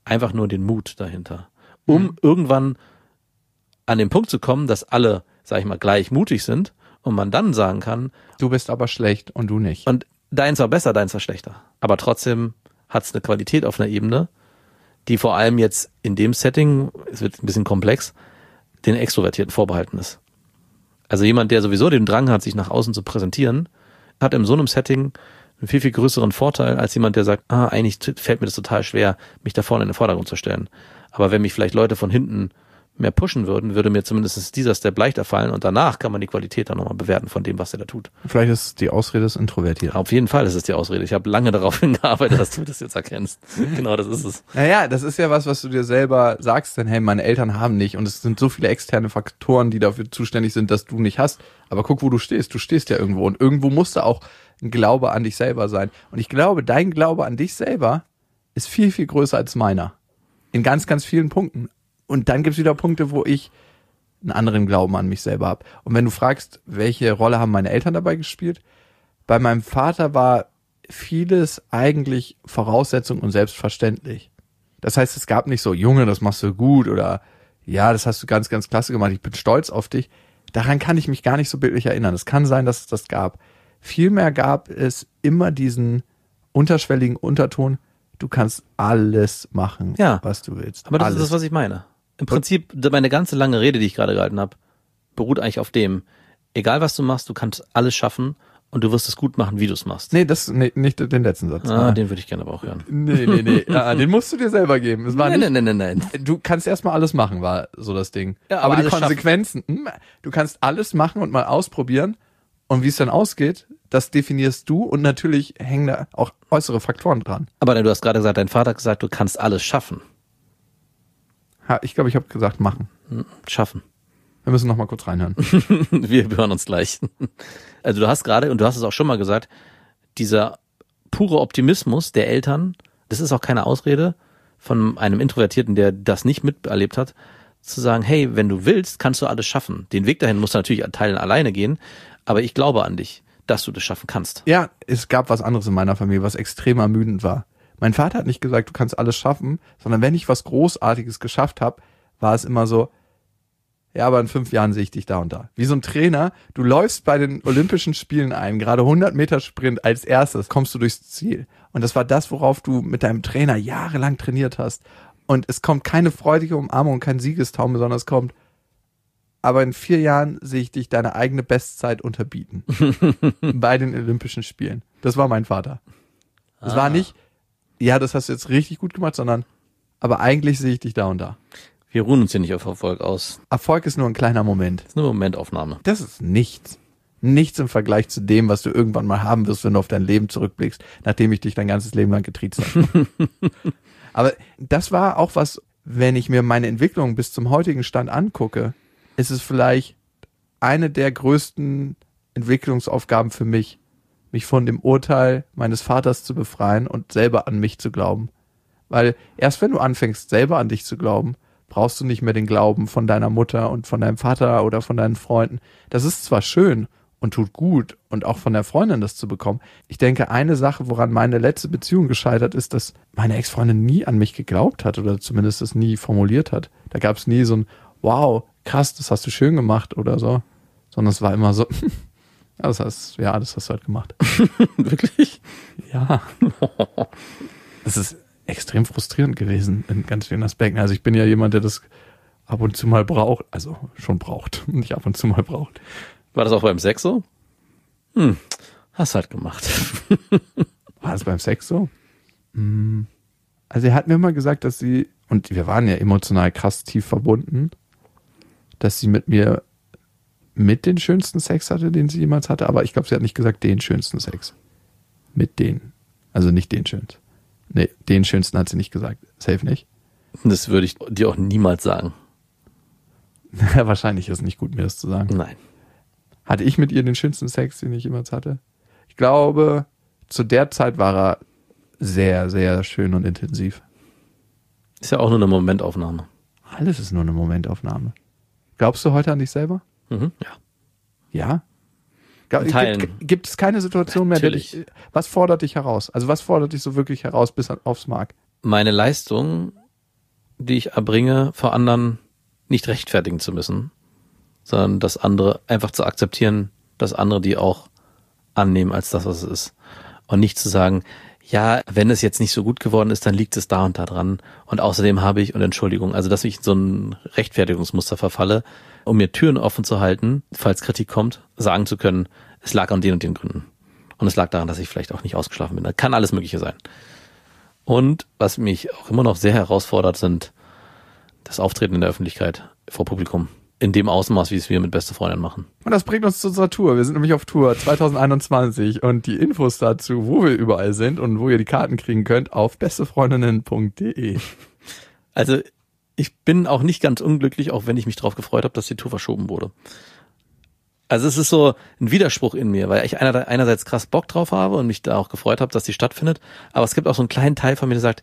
einfach nur den Mut dahinter. Um irgendwann an den Punkt zu kommen, dass alle, sag ich mal, gleich mutig sind und man dann sagen kann, du bist aber schlecht und du nicht. Und deins war besser, deins war schlechter. Aber trotzdem hat es eine Qualität auf einer Ebene, die vor allem jetzt in dem Setting, es wird ein bisschen komplex, den Extrovertierten vorbehalten ist. Also jemand, der sowieso den Drang hat, sich nach außen zu präsentieren, hat in so einem Setting einen viel, viel größeren Vorteil als jemand, der sagt, eigentlich fällt mir das total schwer, mich da vorne in den Vordergrund zu stellen. Aber wenn mich vielleicht Leute von hinten mehr pushen würden, würde mir zumindest dieser Step leichter fallen und danach kann man die Qualität dann nochmal bewerten von dem, was er da tut. Vielleicht ist es die Ausrede des Introvertierten. Auf jeden Fall ist es die Ausrede. Ich habe lange darauf hingearbeitet, dass du das jetzt erkennst. Genau, das ist es. Naja, das ist ja was du dir selber sagst, denn hey, meine Eltern haben nicht und es sind so viele externe Faktoren, die dafür zuständig sind, dass du nicht hast. Aber guck, wo du stehst. Du stehst ja irgendwo und irgendwo musst du auch ein Glaube an dich selber sein. Und ich glaube, dein Glaube an dich selber ist viel, viel größer als meiner. In ganz, ganz vielen Punkten. Und dann gibt's wieder Punkte, wo ich einen anderen Glauben an mich selber habe. Und wenn du fragst, welche Rolle haben meine Eltern dabei gespielt? Bei meinem Vater war vieles eigentlich Voraussetzung und selbstverständlich. Das heißt, es gab nicht so, Junge, das machst du gut oder ja, das hast du ganz, ganz klasse gemacht, ich bin stolz auf dich. Daran kann ich mich gar nicht so bildlich erinnern. Es kann sein, dass es das gab. Vielmehr gab es immer diesen unterschwelligen Unterton, du kannst alles machen, was du willst. Aber das ist das, was ich meine. Im Prinzip, meine ganze lange Rede, die ich gerade gehalten habe, beruht eigentlich auf dem, egal was du machst, du kannst alles schaffen und du wirst es gut machen, wie du es machst. Nee, nicht den letzten Satz. Den würde ich gerne aber auch hören. Nee. Den musst du dir selber geben. Es war Nein. Du kannst erstmal alles machen, war so das Ding. Ja, aber die Konsequenzen, du kannst alles machen und mal ausprobieren und wie es dann ausgeht, das definierst du und natürlich hängen da auch äußere Faktoren dran. Aber du hast gerade gesagt, dein Vater hat gesagt, du kannst alles schaffen. Ich glaube, ich habe gesagt, machen. Schaffen. Wir müssen noch mal kurz reinhören. Wir hören uns gleich. Also du hast gerade, und du hast es auch schon mal gesagt, dieser pure Optimismus der Eltern, das ist auch keine Ausrede von einem Introvertierten, der das nicht miterlebt hat, zu sagen, hey, wenn du willst, kannst du alles schaffen. Den Weg dahin musst du natürlich an Teilen alleine gehen, aber ich glaube an dich, dass du das schaffen kannst. Ja, es gab was anderes in meiner Familie, was extrem ermüdend war. Mein Vater hat nicht gesagt, du kannst alles schaffen, sondern wenn ich was Großartiges geschafft habe, war es immer so, ja, aber in 5 Jahren sehe ich dich da und da. Wie so ein Trainer, du läufst bei den Olympischen Spielen ein, gerade 100 Meter Sprint als erstes, kommst du durchs Ziel. Und das war das, worauf du mit deinem Trainer jahrelang trainiert hast. Und es kommt keine freudige Umarmung, kein Siegestaumel, sondern es kommt, aber in 4 Jahren sehe ich dich deine eigene Bestzeit unterbieten. Bei den Olympischen Spielen. Das war mein Vater. Es war nicht, ja, das hast du jetzt richtig gut gemacht, sondern, aber eigentlich sehe ich dich da und da. Wir ruhen uns hier nicht auf Erfolg aus. Erfolg ist nur ein kleiner Moment. Das ist eine Momentaufnahme. Das ist nichts. Nichts im Vergleich zu dem, was du irgendwann mal haben wirst, wenn du auf dein Leben zurückblickst, nachdem ich dich dein ganzes Leben lang getriezt habe. Aber das war auch was, wenn ich mir meine Entwicklung bis zum heutigen Stand angucke, ist es vielleicht eine der größten Entwicklungsaufgaben für mich, mich von dem Urteil meines Vaters zu befreien und selber an mich zu glauben. Weil erst wenn du anfängst, selber an dich zu glauben, brauchst du nicht mehr den Glauben von deiner Mutter und von deinem Vater oder von deinen Freunden. Das ist zwar schön und tut gut und auch von der Freundin das zu bekommen. Ich denke, eine Sache, woran meine letzte Beziehung gescheitert ist, dass meine Ex-Freundin nie an mich geglaubt hat oder zumindest das nie formuliert hat. Da gab es nie so ein, wow, krass, das hast du schön gemacht oder so. Sondern es war immer so, das hast du halt gemacht. Wirklich? Ja. Das ist extrem frustrierend gewesen in ganz vielen Aspekten. Also ich bin ja jemand, der das ab und zu mal braucht, also schon braucht, nicht ab und zu mal braucht. War das auch beim Sex so? Hast halt gemacht. War das beim Sex so? Also er hat mir immer gesagt, dass sie, und wir waren ja emotional krass tief verbunden, dass sie mit mir mit den schönsten Sex hatte, den sie jemals hatte, aber ich glaube, sie hat nicht gesagt, den schönsten Sex. Mit denen. Also nicht den schönsten. Nee, den schönsten hat sie nicht gesagt. Safe nicht. Das würde ich dir auch niemals sagen. Wahrscheinlich ist es nicht gut, mir das zu sagen. Nein. Hatte ich mit ihr den schönsten Sex, den ich jemals hatte? Ich glaube, zu der Zeit war er sehr, sehr schön und intensiv. Ist ja auch nur eine Momentaufnahme. Alles ist nur eine Momentaufnahme. Glaubst du heute an dich selber? Ja. Ja? Teilen. Gibt es keine Situation mehr, Natürlich. was fordert dich heraus? Also was fordert dich so wirklich heraus bis aufs Mark? Meine Leistung die ich erbringe, vor anderen nicht rechtfertigen zu müssen, sondern das andere einfach zu akzeptieren, dass andere die auch annehmen als das, was es ist. Und nicht zu sagen, ja, wenn es jetzt nicht so gut geworden ist, dann liegt es da und da dran. Und außerdem habe ich, und Entschuldigung, also dass ich in so ein Rechtfertigungsmuster verfalle, um mir Türen offen zu halten, falls Kritik kommt, sagen zu können, es lag an den und den Gründen. Und es lag daran, dass ich vielleicht auch nicht ausgeschlafen bin. Da kann alles Mögliche sein. Und was mich auch immer noch sehr herausfordert, sind das Auftreten in der Öffentlichkeit vor Publikum. In dem Ausmaß, wie es wir mit beste Freundin machen. Und das bringt uns zu unserer Tour. Wir sind nämlich auf Tour 2021 und die Infos dazu, wo wir überall sind und wo ihr die Karten kriegen könnt, auf bestefreundinnen.de. Also ich bin auch nicht ganz unglücklich, auch wenn ich mich darauf gefreut habe, dass die Tour verschoben wurde. Also es ist so ein Widerspruch in mir, weil ich einerseits krass Bock drauf habe und mich da auch gefreut habe, dass die stattfindet, aber es gibt auch so einen kleinen Teil von mir, der sagt,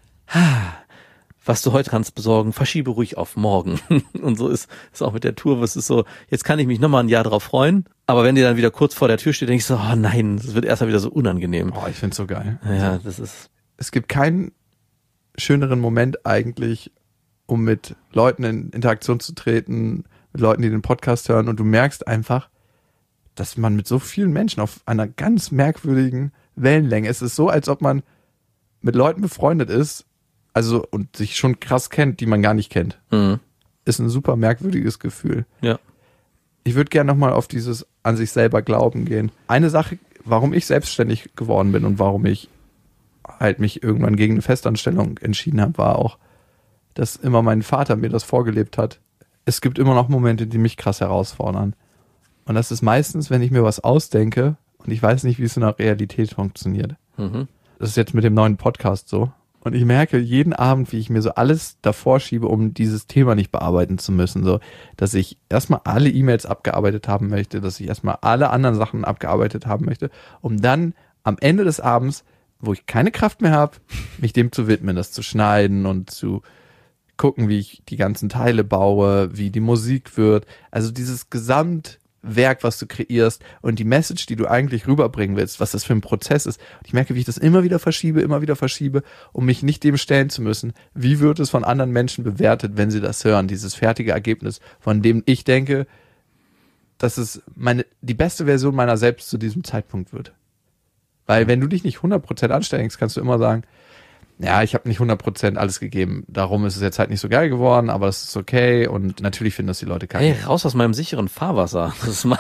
was du heute kannst besorgen, verschiebe ruhig auf morgen. Und so ist es auch mit der Tour. Es ist so, jetzt kann ich mich nochmal ein Jahr drauf freuen, aber wenn die dann wieder kurz vor der Tür steht, denke ich so, oh nein, das wird erstmal wieder so unangenehm. Oh, ich find's so geil. Ja, das ist... Es gibt keinen schöneren Moment eigentlich, um mit Leuten in Interaktion zu treten, mit Leuten, die den Podcast hören, und du merkst einfach, dass man mit so vielen Menschen auf einer ganz merkwürdigen Wellenlänge, es ist so, als ob man mit Leuten befreundet ist, also und sich schon krass kennt, die man gar nicht kennt. Mhm. Ist ein super merkwürdiges Gefühl. Ja. Ich würde gerne nochmal auf dieses an sich selber glauben gehen. Eine Sache, warum ich selbstständig geworden bin und warum ich halt mich irgendwann gegen eine Festanstellung entschieden habe, war auch, dass immer mein Vater mir das vorgelebt hat. Es gibt immer noch Momente, die mich krass herausfordern. Und das ist meistens, wenn ich mir was ausdenke und ich weiß nicht, wie es in der Realität funktioniert. Mhm. Das ist jetzt mit dem neuen Podcast so. Und ich merke jeden Abend, wie ich mir so alles davor schiebe, um dieses Thema nicht bearbeiten zu müssen. So, dass ich erstmal alle E-Mails abgearbeitet haben möchte, dass ich erstmal alle anderen Sachen abgearbeitet haben möchte, um dann am Ende des Abends, wo ich keine Kraft mehr habe, mich dem zu widmen, das zu schneiden und zu gucken, wie ich die ganzen Teile baue, wie die Musik wird. Also dieses Gesamtwerk, was du kreierst und die Message, die du eigentlich rüberbringen willst, was das für ein Prozess ist. Und ich merke, wie ich das immer wieder verschiebe, um mich nicht dem stellen zu müssen. Wie wird es von anderen Menschen bewertet, wenn sie das hören, dieses fertige Ergebnis, von dem ich denke, dass es die beste Version meiner selbst zu diesem Zeitpunkt wird. Weil wenn du dich nicht 100% anstrengst, kannst du immer sagen, ja, ich habe nicht 100% alles gegeben. Darum ist es jetzt halt nicht so geil geworden, aber das ist okay und natürlich finden das die Leute kacke. Hey, raus aus meinem sicheren Fahrwasser. Das ist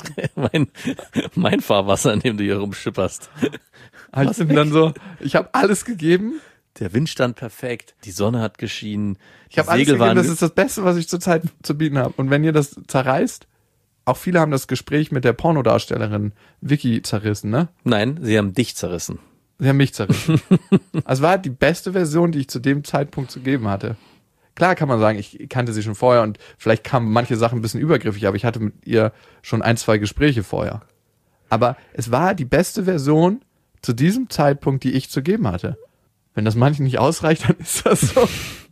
mein Fahrwasser, in dem du hier rumschipperst. Ich bin dann so, ich habe alles gegeben. Der Wind stand perfekt, die Sonne hat geschienen, Ich habe alles gegeben, das ist das Beste, was ich zurzeit zu bieten habe. Und wenn ihr das zerreißt, auch viele haben das Gespräch mit der Pornodarstellerin Vicky zerrissen, ne? Nein, sie haben dich zerrissen. Sie haben mich zerrissen. Also war die beste Version, die ich zu dem Zeitpunkt zu geben hatte. Klar kann man sagen, ich kannte sie schon vorher und vielleicht kamen manche Sachen ein bisschen übergriffig, aber ich hatte mit ihr schon 1-2 Gespräche vorher. Aber es war die beste Version zu diesem Zeitpunkt, die ich zu geben hatte. Wenn das manchen nicht ausreicht, dann ist das so.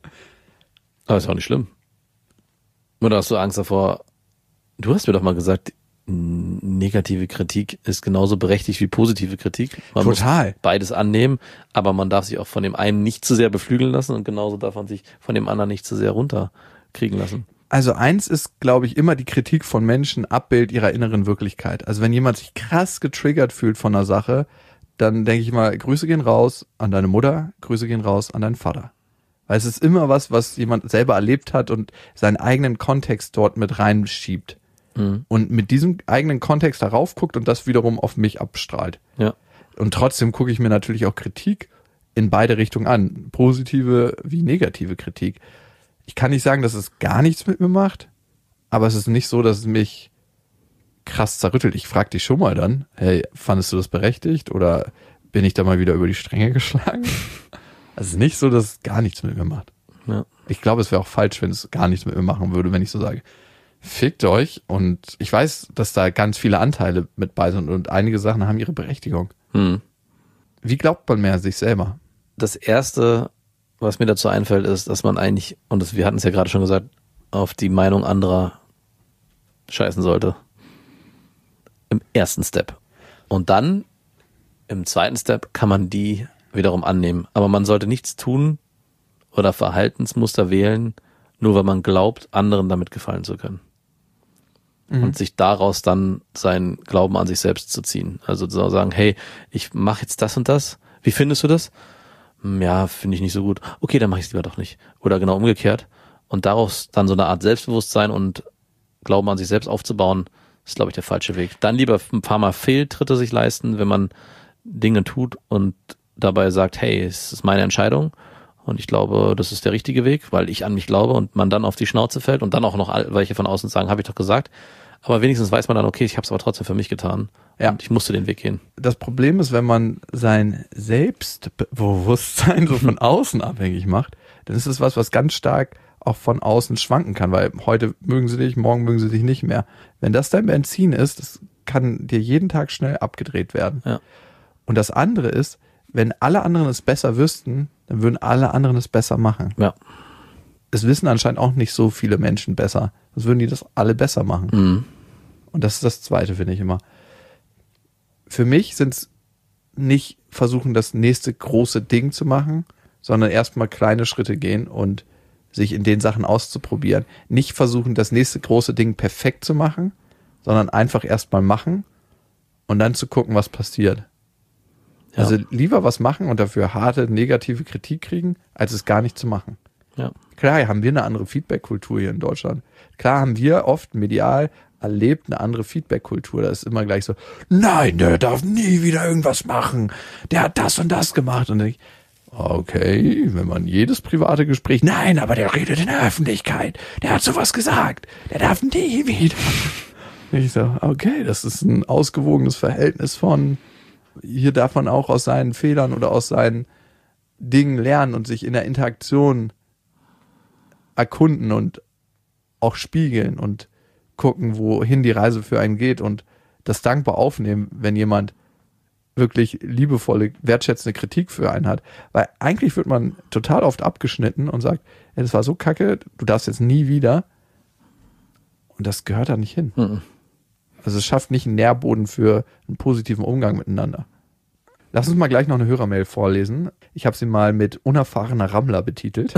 Aber ist auch nicht schlimm. Oder hast du Angst davor? Du hast mir doch mal gesagt, negative Kritik ist genauso berechtigt wie positive Kritik. Man Total. muss beides annehmen, aber man darf sich auch von dem einen nicht zu sehr beflügeln lassen und genauso darf man sich von dem anderen nicht zu sehr runterkriegen lassen. Also eins ist, glaube ich, immer die Kritik von Menschen Abbild ihrer inneren Wirklichkeit. Also wenn jemand sich krass getriggert fühlt von einer Sache, dann denke ich mal, Grüße gehen raus an deine Mutter, Grüße gehen raus an deinen Vater. Weil es ist immer was jemand selber erlebt hat und seinen eigenen Kontext dort mit reinschiebt. Und mit diesem eigenen Kontext darauf guckt und das wiederum auf mich abstrahlt. Ja. Und trotzdem gucke ich mir natürlich auch Kritik in beide Richtungen an. Positive wie negative Kritik. Ich kann nicht sagen, dass es gar nichts mit mir macht, aber es ist nicht so, dass es mich krass zerrüttelt. Ich frage dich schon mal dann, hey, fandest du das berechtigt oder bin ich da mal wieder über die Stränge geschlagen? Also es ist nicht so, dass es gar nichts mit mir macht. Ja. Ich glaube, es wäre auch falsch, wenn es gar nichts mit mir machen würde, wenn ich so sage, fickt euch. Und ich weiß, dass da ganz viele Anteile mit bei sind und einige Sachen haben ihre Berechtigung. Wie glaubt man mehr an sich selber? Das Erste, was mir dazu einfällt, ist, dass man eigentlich, und wir hatten es ja gerade schon gesagt, auf die Meinung anderer scheißen sollte. Im ersten Step. Und dann, im zweiten Step, kann man die wiederum annehmen. Aber man sollte nichts tun oder Verhaltensmuster wählen, nur weil man glaubt, anderen damit gefallen zu können. Und sich daraus dann seinen Glauben an sich selbst zu ziehen. Also zu sagen, hey, ich mache jetzt das und das. Wie findest du das? Ja, finde ich nicht so gut. Okay, dann mache ich es lieber doch nicht. Oder genau umgekehrt. Und daraus dann so eine Art Selbstbewusstsein und Glauben an sich selbst aufzubauen, ist, glaube ich, der falsche Weg. Dann lieber ein paar Mal Fehltritte sich leisten, wenn man Dinge tut und dabei sagt, hey, es ist meine Entscheidung und ich glaube, das ist der richtige Weg, weil ich an mich glaube und man dann auf die Schnauze fällt und dann auch noch welche von außen sagen, habe ich doch gesagt. Aber wenigstens weiß man dann, okay, ich habe es aber trotzdem für mich getan. Ja. Und ich musste den Weg gehen. Das Problem ist, wenn man sein Selbstbewusstsein so von außen abhängig macht, dann ist es was ganz stark auch von außen schwanken kann, weil heute mögen sie dich, morgen mögen sie dich nicht mehr. Wenn das dein Benzin ist, das kann dir jeden Tag schnell abgedreht werden. Ja. Und das andere ist, wenn alle anderen es besser wüssten, dann würden alle anderen es besser machen. Ja. Es wissen anscheinend auch nicht so viele Menschen besser. Sonst würden die das alle besser machen. Mhm. Und das ist das Zweite, finde ich immer. Für mich sind es nicht versuchen, das nächste große Ding zu machen, sondern erstmal kleine Schritte gehen und sich in den Sachen auszuprobieren. Nicht versuchen, das nächste große Ding perfekt zu machen, sondern einfach erstmal machen und dann zu gucken, was passiert. Ja. Also lieber was machen und dafür harte, negative Kritik kriegen, als es gar nicht zu machen. Ja. Klar haben wir eine andere Feedback-Kultur hier in Deutschland. Klar haben wir oft medial erlebt eine andere Feedback-Kultur. Da ist immer gleich so, nein, der darf nie wieder irgendwas machen. Der hat das und das gemacht. Und dann denke ich, okay, wenn man jedes private Gespräch, nein, aber der redet in der Öffentlichkeit. Der hat sowas gesagt. Der darf nie wieder. Ich so, okay, das ist ein ausgewogenes Verhältnis von, hier darf man auch aus seinen Fehlern oder aus seinen Dingen lernen und sich in der Interaktion erkunden und auch spiegeln und gucken, wohin die Reise für einen geht und das dankbar aufnehmen, wenn jemand wirklich liebevolle, wertschätzende Kritik für einen hat. Weil eigentlich wird man total oft abgeschnitten und sagt, hey, das war so kacke, du darfst jetzt nie wieder. Und das gehört da nicht hin. Mhm. Also es schafft nicht einen Nährboden für einen positiven Umgang miteinander. Lass uns mal gleich noch eine Hörermail vorlesen. Ich habe sie mal mit unerfahrener Rammler betitelt.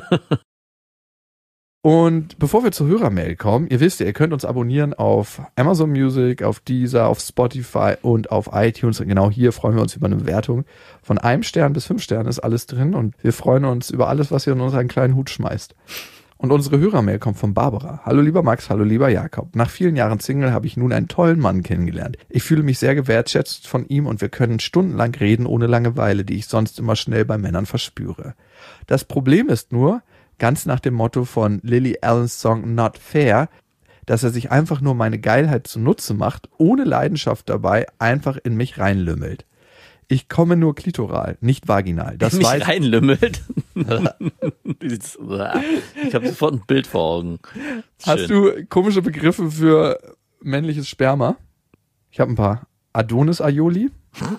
Und bevor wir zur Hörermail kommen, ihr wisst ja, ihr könnt uns abonnieren auf Amazon Music, auf Deezer, auf Spotify und auf iTunes. Und genau hier freuen wir uns über eine Bewertung. Von 1 Stern bis 5 Sternen ist alles drin und wir freuen uns über alles, was ihr in unseren kleinen Hut schmeißt. Und unsere Hörermail kommt von Barbara. Hallo lieber Max, hallo lieber Jakob. Nach vielen Jahren Single habe ich nun einen tollen Mann kennengelernt. Ich fühle mich sehr gewertschätzt von ihm und wir können stundenlang reden ohne Langeweile, die ich sonst immer schnell bei Männern verspüre. Das Problem ist nur, ganz nach dem Motto von Lily Allens Song Not Fair, dass er sich einfach nur meine Geilheit zunutze macht, ohne Leidenschaft dabei, einfach in mich reinlümmelt. Ich komme nur klitoral, nicht vaginal. Das mich weiß reinlümmelt? Ich habe sofort ein Bild vor Augen. Schön. Hast du komische Begriffe für männliches Sperma? Ich habe ein paar. Adonis-Aioli.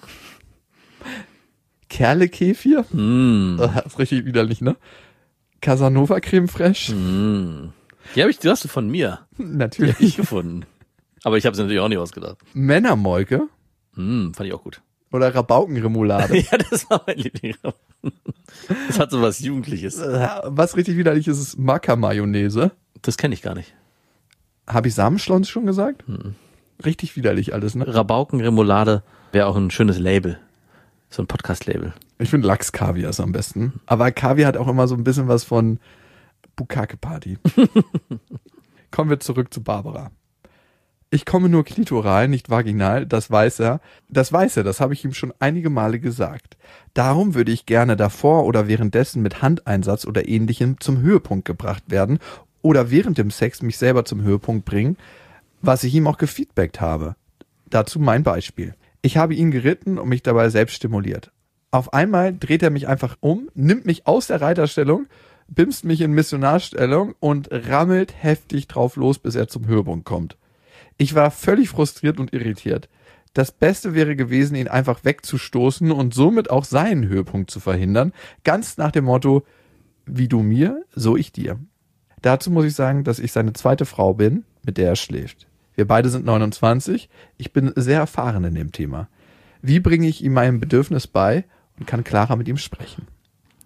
Kerle-Kefir. Das ist richtig widerlich, ne? Casanova Creme Fraiche. Die hast du von mir. Natürlich. Die hab ich gefunden. Aber ich habe sie natürlich auch nicht ausgedacht. Männermolke. Fand ich auch gut. Oder Rabaukenremoulade. Ja, das war mein Liebling. Das hat so was Jugendliches. Was richtig widerlich ist, ist Maca-Mayonnaise. Das kenne ich gar nicht. Habe ich Samenschlons schon gesagt? Richtig widerlich alles, ne? Rabaukenremoulade wäre auch ein schönes Label. So ein Podcast-Label. Ich finde Lachs-Kaviar ist am besten. Aber Kaviar hat auch immer so ein bisschen was von Bukake-Party. Kommen wir zurück zu Barbara. Ich komme nur klitoral, nicht vaginal, das weiß er. Das habe ich ihm schon einige Male gesagt. Darum würde ich gerne davor oder währenddessen mit Handeinsatz oder Ähnlichem zum Höhepunkt gebracht werden oder während dem Sex mich selber zum Höhepunkt bringen, was ich ihm auch gefeedbackt habe. Dazu mein Beispiel. Ich habe ihn geritten und mich dabei selbst stimuliert. Auf einmal dreht er mich einfach um, nimmt mich aus der Reiterstellung, bimst mich in Missionarstellung und rammelt heftig drauf los, bis er zum Höhepunkt kommt. Ich war völlig frustriert und irritiert. Das Beste wäre gewesen, ihn einfach wegzustoßen und somit auch seinen Höhepunkt zu verhindern. Ganz nach dem Motto, wie du mir, so ich dir. Dazu muss ich sagen, dass ich seine zweite Frau bin, mit der er schläft. Wir beide sind 29. Ich bin sehr erfahren in dem Thema. Wie bringe ich ihm mein Bedürfnis bei und kann klarer mit ihm sprechen?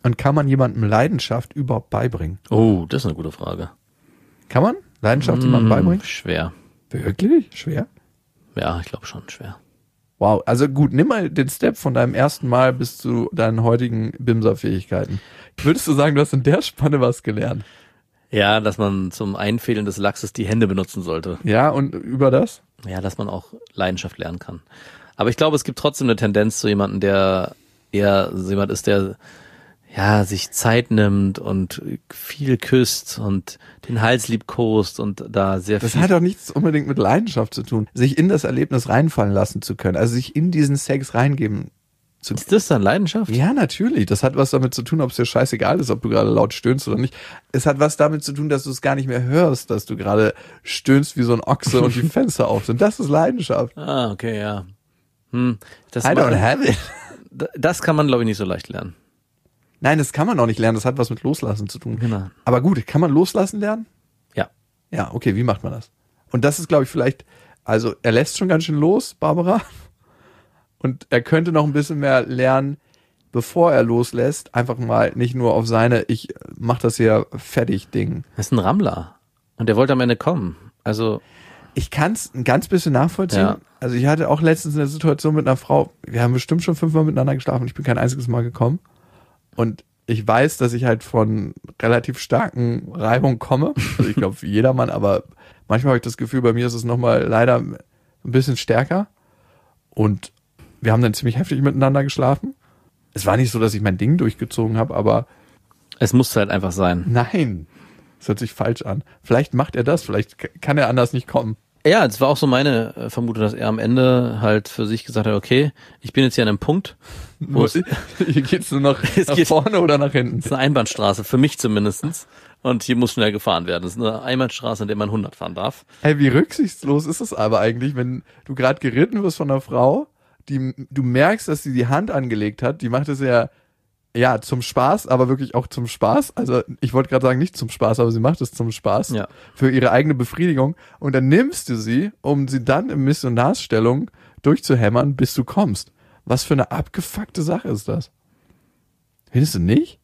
Und kann man jemandem Leidenschaft überhaupt beibringen? Oh, das ist eine gute Frage. Kann man Leidenschaft jemandem beibringen? Schwer. Wirklich? Schwer? Ja, ich glaube schon, schwer. Wow, also gut, nimm mal den Step von deinem ersten Mal bis zu deinen heutigen Bimser-Fähigkeiten. Würdest du sagen, du hast in der Spanne was gelernt? Ja, dass man zum Einfädeln des Lachses die Hände benutzen sollte. Ja, und über das? Ja, dass man auch Leidenschaft lernen kann. Aber ich glaube, es gibt trotzdem eine Tendenz zu jemandem, der eher so jemand ist, der ja sich Zeit nimmt und viel küsst und den Hals liebkost und da sehr viel. Das hat auch nichts unbedingt mit Leidenschaft zu tun, sich in das Erlebnis reinfallen lassen zu können, also sich in diesen Sex reingeben zu können. Ist das dann Leidenschaft? Ja, natürlich. Das hat was damit zu tun, ob es dir scheißegal ist, ob du gerade laut stöhnst oder nicht. Es hat was damit zu tun, dass du es gar nicht mehr hörst, dass du gerade stöhnst wie so ein Ochse und die Fenster auf sind. Das ist Leidenschaft. Ah, okay, ja. I don't have it. Das kann man, glaube ich, nicht so leicht lernen. Nein, das kann man auch nicht lernen. Das hat was mit Loslassen zu tun. Genau. Aber gut, kann man loslassen lernen? Ja. Ja, okay, wie macht man das? Und das ist, glaube ich, vielleicht, also er lässt schon ganz schön los, Barbara. Und er könnte noch ein bisschen mehr lernen, bevor er loslässt. Einfach mal nicht nur auf seine, ich mach das hier fertig Ding. Das ist ein Rammler. Und der wollte am Ende kommen. Also. Ich kann es ein ganz bisschen nachvollziehen. Ja. Also ich hatte auch letztens eine Situation mit einer Frau, wir haben bestimmt schon 5-mal miteinander geschlafen, ich bin kein einziges Mal gekommen. Und ich weiß, dass ich halt von relativ starken Reibung komme. Also ich glaube für jedermann, aber manchmal habe ich das Gefühl, bei mir ist es nochmal leider ein bisschen stärker. Und wir haben dann ziemlich heftig miteinander geschlafen. Es war nicht so, dass ich mein Ding durchgezogen habe, aber Es musste halt einfach sein. nein, das hört sich falsch an. Vielleicht macht er das, vielleicht kann er anders nicht kommen. Ja, es war auch so meine Vermutung, dass er am Ende halt für sich gesagt hat, okay, ich bin jetzt hier an einem Punkt, wo es Hier geht's nur noch Es nach geht- vorne oder nach hinten. ist eine Einbahnstraße, für mich zumindestens. Und hier muss schnell gefahren werden. Es ist eine Einbahnstraße, in der man 100 fahren darf. Hey, wie rücksichtslos ist es aber eigentlich, wenn du gerade geritten wirst von einer Frau, die du merkst, dass sie die Hand angelegt hat, die macht es ja zum Spaß, aber wirklich auch zum Spaß. Also ich wollte gerade sagen, nicht zum Spaß, aber sie macht es zum Spaß. Ja. Für ihre eigene Befriedigung. Und dann nimmst du sie, um sie dann in Missionarsstellung durchzuhämmern, bis du kommst. Was für eine abgefuckte Sache ist das? Findest du nicht?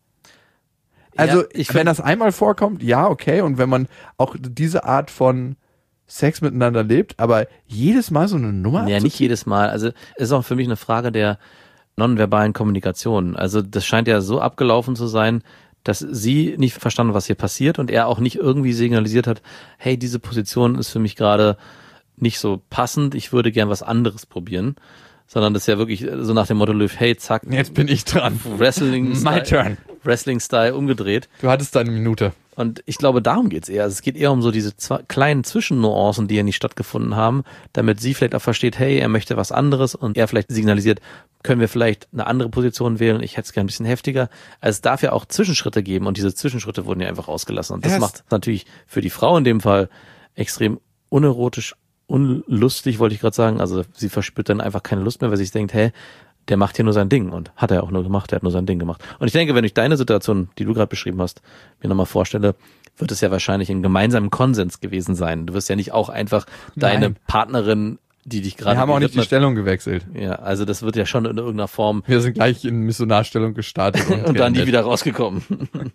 Also, Ja, ich wenn find- das einmal vorkommt, ja, okay. Und wenn man auch diese Art von Sex miteinander lebt, aber jedes Mal so eine Nummer Ja, nicht jedes Mal. Also es ist auch für mich eine Frage der nonverbalen Kommunikation. Also das scheint ja so abgelaufen zu sein, dass sie nicht verstanden, was hier passiert und er auch nicht irgendwie signalisiert hat, hey, diese Position ist für mich gerade nicht so passend, ich würde gern was anderes probieren. Sondern das ist ja wirklich so nach dem Motto, hey, zack, Jetzt bin ich dran. My turn. Wrestling-Style umgedreht. Du hattest deine Minute. Und ich glaube, darum geht's eher. Also es geht eher um so diese kleinen Zwischennuancen, die ja nicht stattgefunden haben, damit sie vielleicht auch versteht, hey, er möchte was anderes und er vielleicht signalisiert, können wir vielleicht eine andere Position wählen, ich hätte es gerne ein bisschen heftiger. Also es darf ja auch Zwischenschritte geben und diese Zwischenschritte wurden ja einfach ausgelassen. Und das macht natürlich für die Frau in dem Fall extrem unerotisch, unlustig, wollte ich gerade sagen. Also sie verspürt dann einfach keine Lust mehr, weil sie sich denkt, hey, der macht hier nur sein Ding und hat er auch nur gemacht, der hat nur sein Ding gemacht. Und ich denke, wenn ich deine Situation, die du gerade beschrieben hast, mir nochmal vorstelle, wird es ja wahrscheinlich ein gemeinsamer Konsens gewesen sein. Du wirst ja nicht auch einfach deine Nein. Partnerin, die dich gerade... Wir haben auch nicht die Stellung gewechselt. Ja, also das wird ja schon in irgendeiner Form Wir sind gleich in Missionarstellung gestartet. und dann die wieder rausgekommen.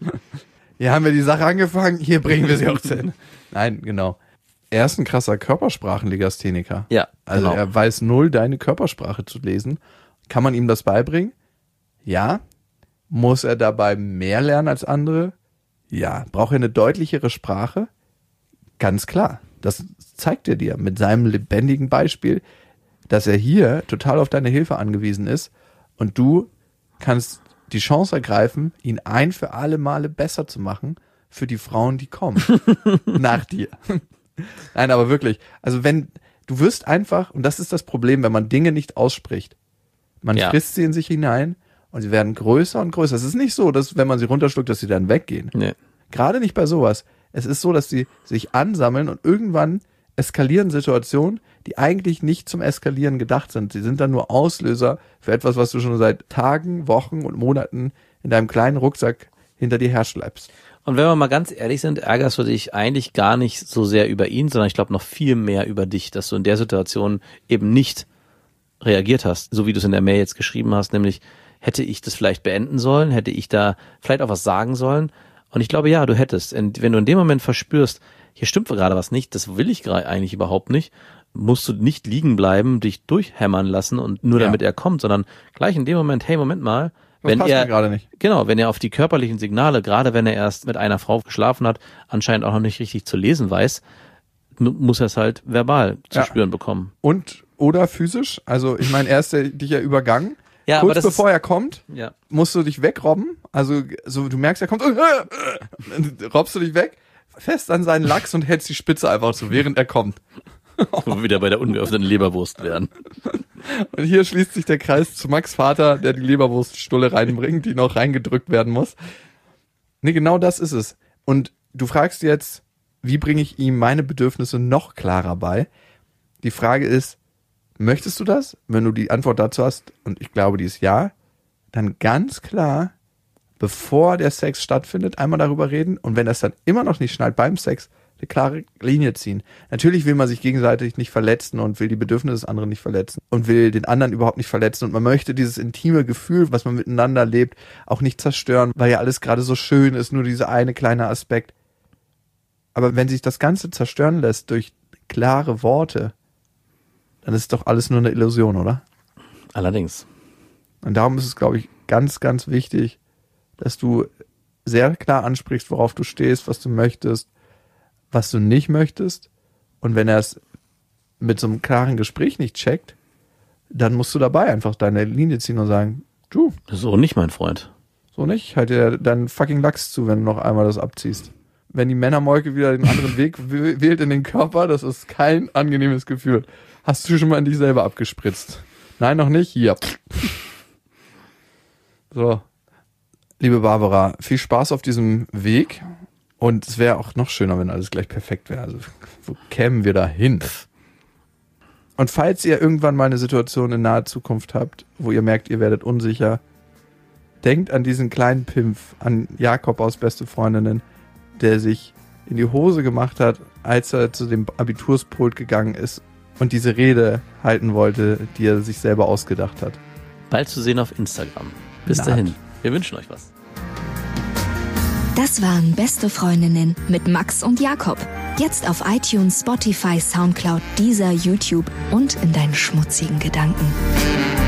Hier haben wir die Sache angefangen, hier bringen wir sie auch zu Ende. Nein, genau. Er ist ein krasser Körpersprachenlegastheniker. Ja, Also genau. er weiß null, deine Körpersprache zu lesen. Kann man ihm das beibringen? Ja. Muss er dabei mehr lernen als andere? Ja. Braucht er eine deutlichere Sprache? Ganz klar. Das zeigt er dir mit seinem lebendigen Beispiel, dass er hier total auf deine Hilfe angewiesen ist und du kannst die Chance ergreifen, ihn ein für alle Male besser zu machen für die Frauen, die kommen. Nach dir. Nein, aber wirklich. Also wenn, du wirst einfach, und das ist das Problem, wenn man Dinge nicht ausspricht. Man Ja. frisst sie in sich hinein und sie werden größer und größer. Es ist nicht so, dass wenn man sie runterschluckt, dass sie dann weggehen. Nee. Gerade nicht bei sowas. Es ist so, dass sie sich ansammeln und irgendwann eskalieren Situationen, die eigentlich nicht zum Eskalieren gedacht sind. Sie sind dann nur Auslöser für etwas, was du schon seit Tagen, Wochen und Monaten in deinem kleinen Rucksack hinter dir herschleppst. Und wenn wir mal ganz ehrlich sind, ärgerst du dich eigentlich gar nicht so sehr über ihn, sondern ich glaube noch viel mehr über dich, dass du in der Situation eben nicht reagiert hast, so wie du es in der Mail jetzt geschrieben hast, nämlich, hätte ich das vielleicht beenden sollen? Hätte ich da vielleicht auch was sagen sollen? Und ich glaube, ja, du hättest. Und wenn du in dem Moment verspürst, hier stimmt gerade was nicht, das will ich gerade eigentlich überhaupt nicht, musst du nicht liegen bleiben, dich durchhämmern lassen und nur damit er kommt, sondern gleich in dem Moment, hey, Moment mal, wenn passt mir gerade nicht. Genau, wenn er auf die körperlichen Signale, gerade wenn er erst mit einer Frau geschlafen hat, anscheinend auch noch nicht richtig zu lesen weiß, muss er es halt verbal zu spüren bekommen. Und oder physisch, also ich meine, er ist dich ja übergangen. Ja, kurz aber das bevor er kommt, ja. musst du dich wegrobben, also so du merkst, er kommt, robbst du dich weg, fest an seinen Lachs und hältst die Spitze einfach so, während er kommt. Wo wir wieder bei der ungeöffneten Leberwurst werden. Und hier schließt sich der Kreis zu Max Vater, der die Leberwurststulle reinbringt, die noch reingedrückt werden muss. Nee, genau das ist es. Und du fragst jetzt, wie bringe ich ihm meine Bedürfnisse noch klarer bei? Die Frage ist, möchtest du das? Wenn du die Antwort dazu hast, und ich glaube, die ist ja, dann ganz klar, bevor der Sex stattfindet, einmal darüber reden. Und wenn das dann immer noch nicht schnallt beim Sex, eine klare Linie ziehen. Natürlich will man sich gegenseitig nicht verletzen und will die Bedürfnisse des anderen nicht verletzen und will den anderen überhaupt nicht verletzen und man möchte dieses intime Gefühl, was man miteinander lebt, auch nicht zerstören, weil ja alles gerade so schön ist, nur dieser eine kleine Aspekt. Aber wenn sich das Ganze zerstören lässt durch klare Worte, dann ist doch alles nur eine Illusion, oder? Allerdings. Und darum ist es, glaube ich, ganz, ganz wichtig, dass du sehr klar ansprichst, worauf du stehst, was du möchtest, was du nicht möchtest. Und wenn er es mit so einem klaren Gespräch nicht checkt, dann musst du dabei einfach deine Linie ziehen und sagen, du. So nicht, mein Freund. So nicht. Halt dir deinen fucking Lachs zu, wenn du noch einmal das abziehst. Wenn die Männermolke wieder den anderen Weg wählt in den Körper, das ist kein angenehmes Gefühl. Hast du schon mal in dich selber abgespritzt? Nein, noch nicht? Hier. So. Liebe Barbara, viel Spaß auf diesem Weg. Und es wäre auch noch schöner, wenn alles gleich perfekt wäre. Also, wo kämen wir da hin? Und falls ihr irgendwann mal eine Situation in naher Zukunft habt, wo ihr merkt, ihr werdet unsicher, denkt an diesen kleinen Pimpf, an Jakob aus Beste Freundinnen, der sich in die Hose gemacht hat, als er zu dem Abiturspult gegangen ist und diese Rede halten wollte, die er sich selber ausgedacht hat. Bald zu sehen auf Instagram. Bis dahin. Wir wünschen euch was. Das waren Beste Freundinnen mit Max und Jakob. Jetzt auf iTunes, Spotify, Soundcloud, Deezer, YouTube und in deinen schmutzigen Gedanken.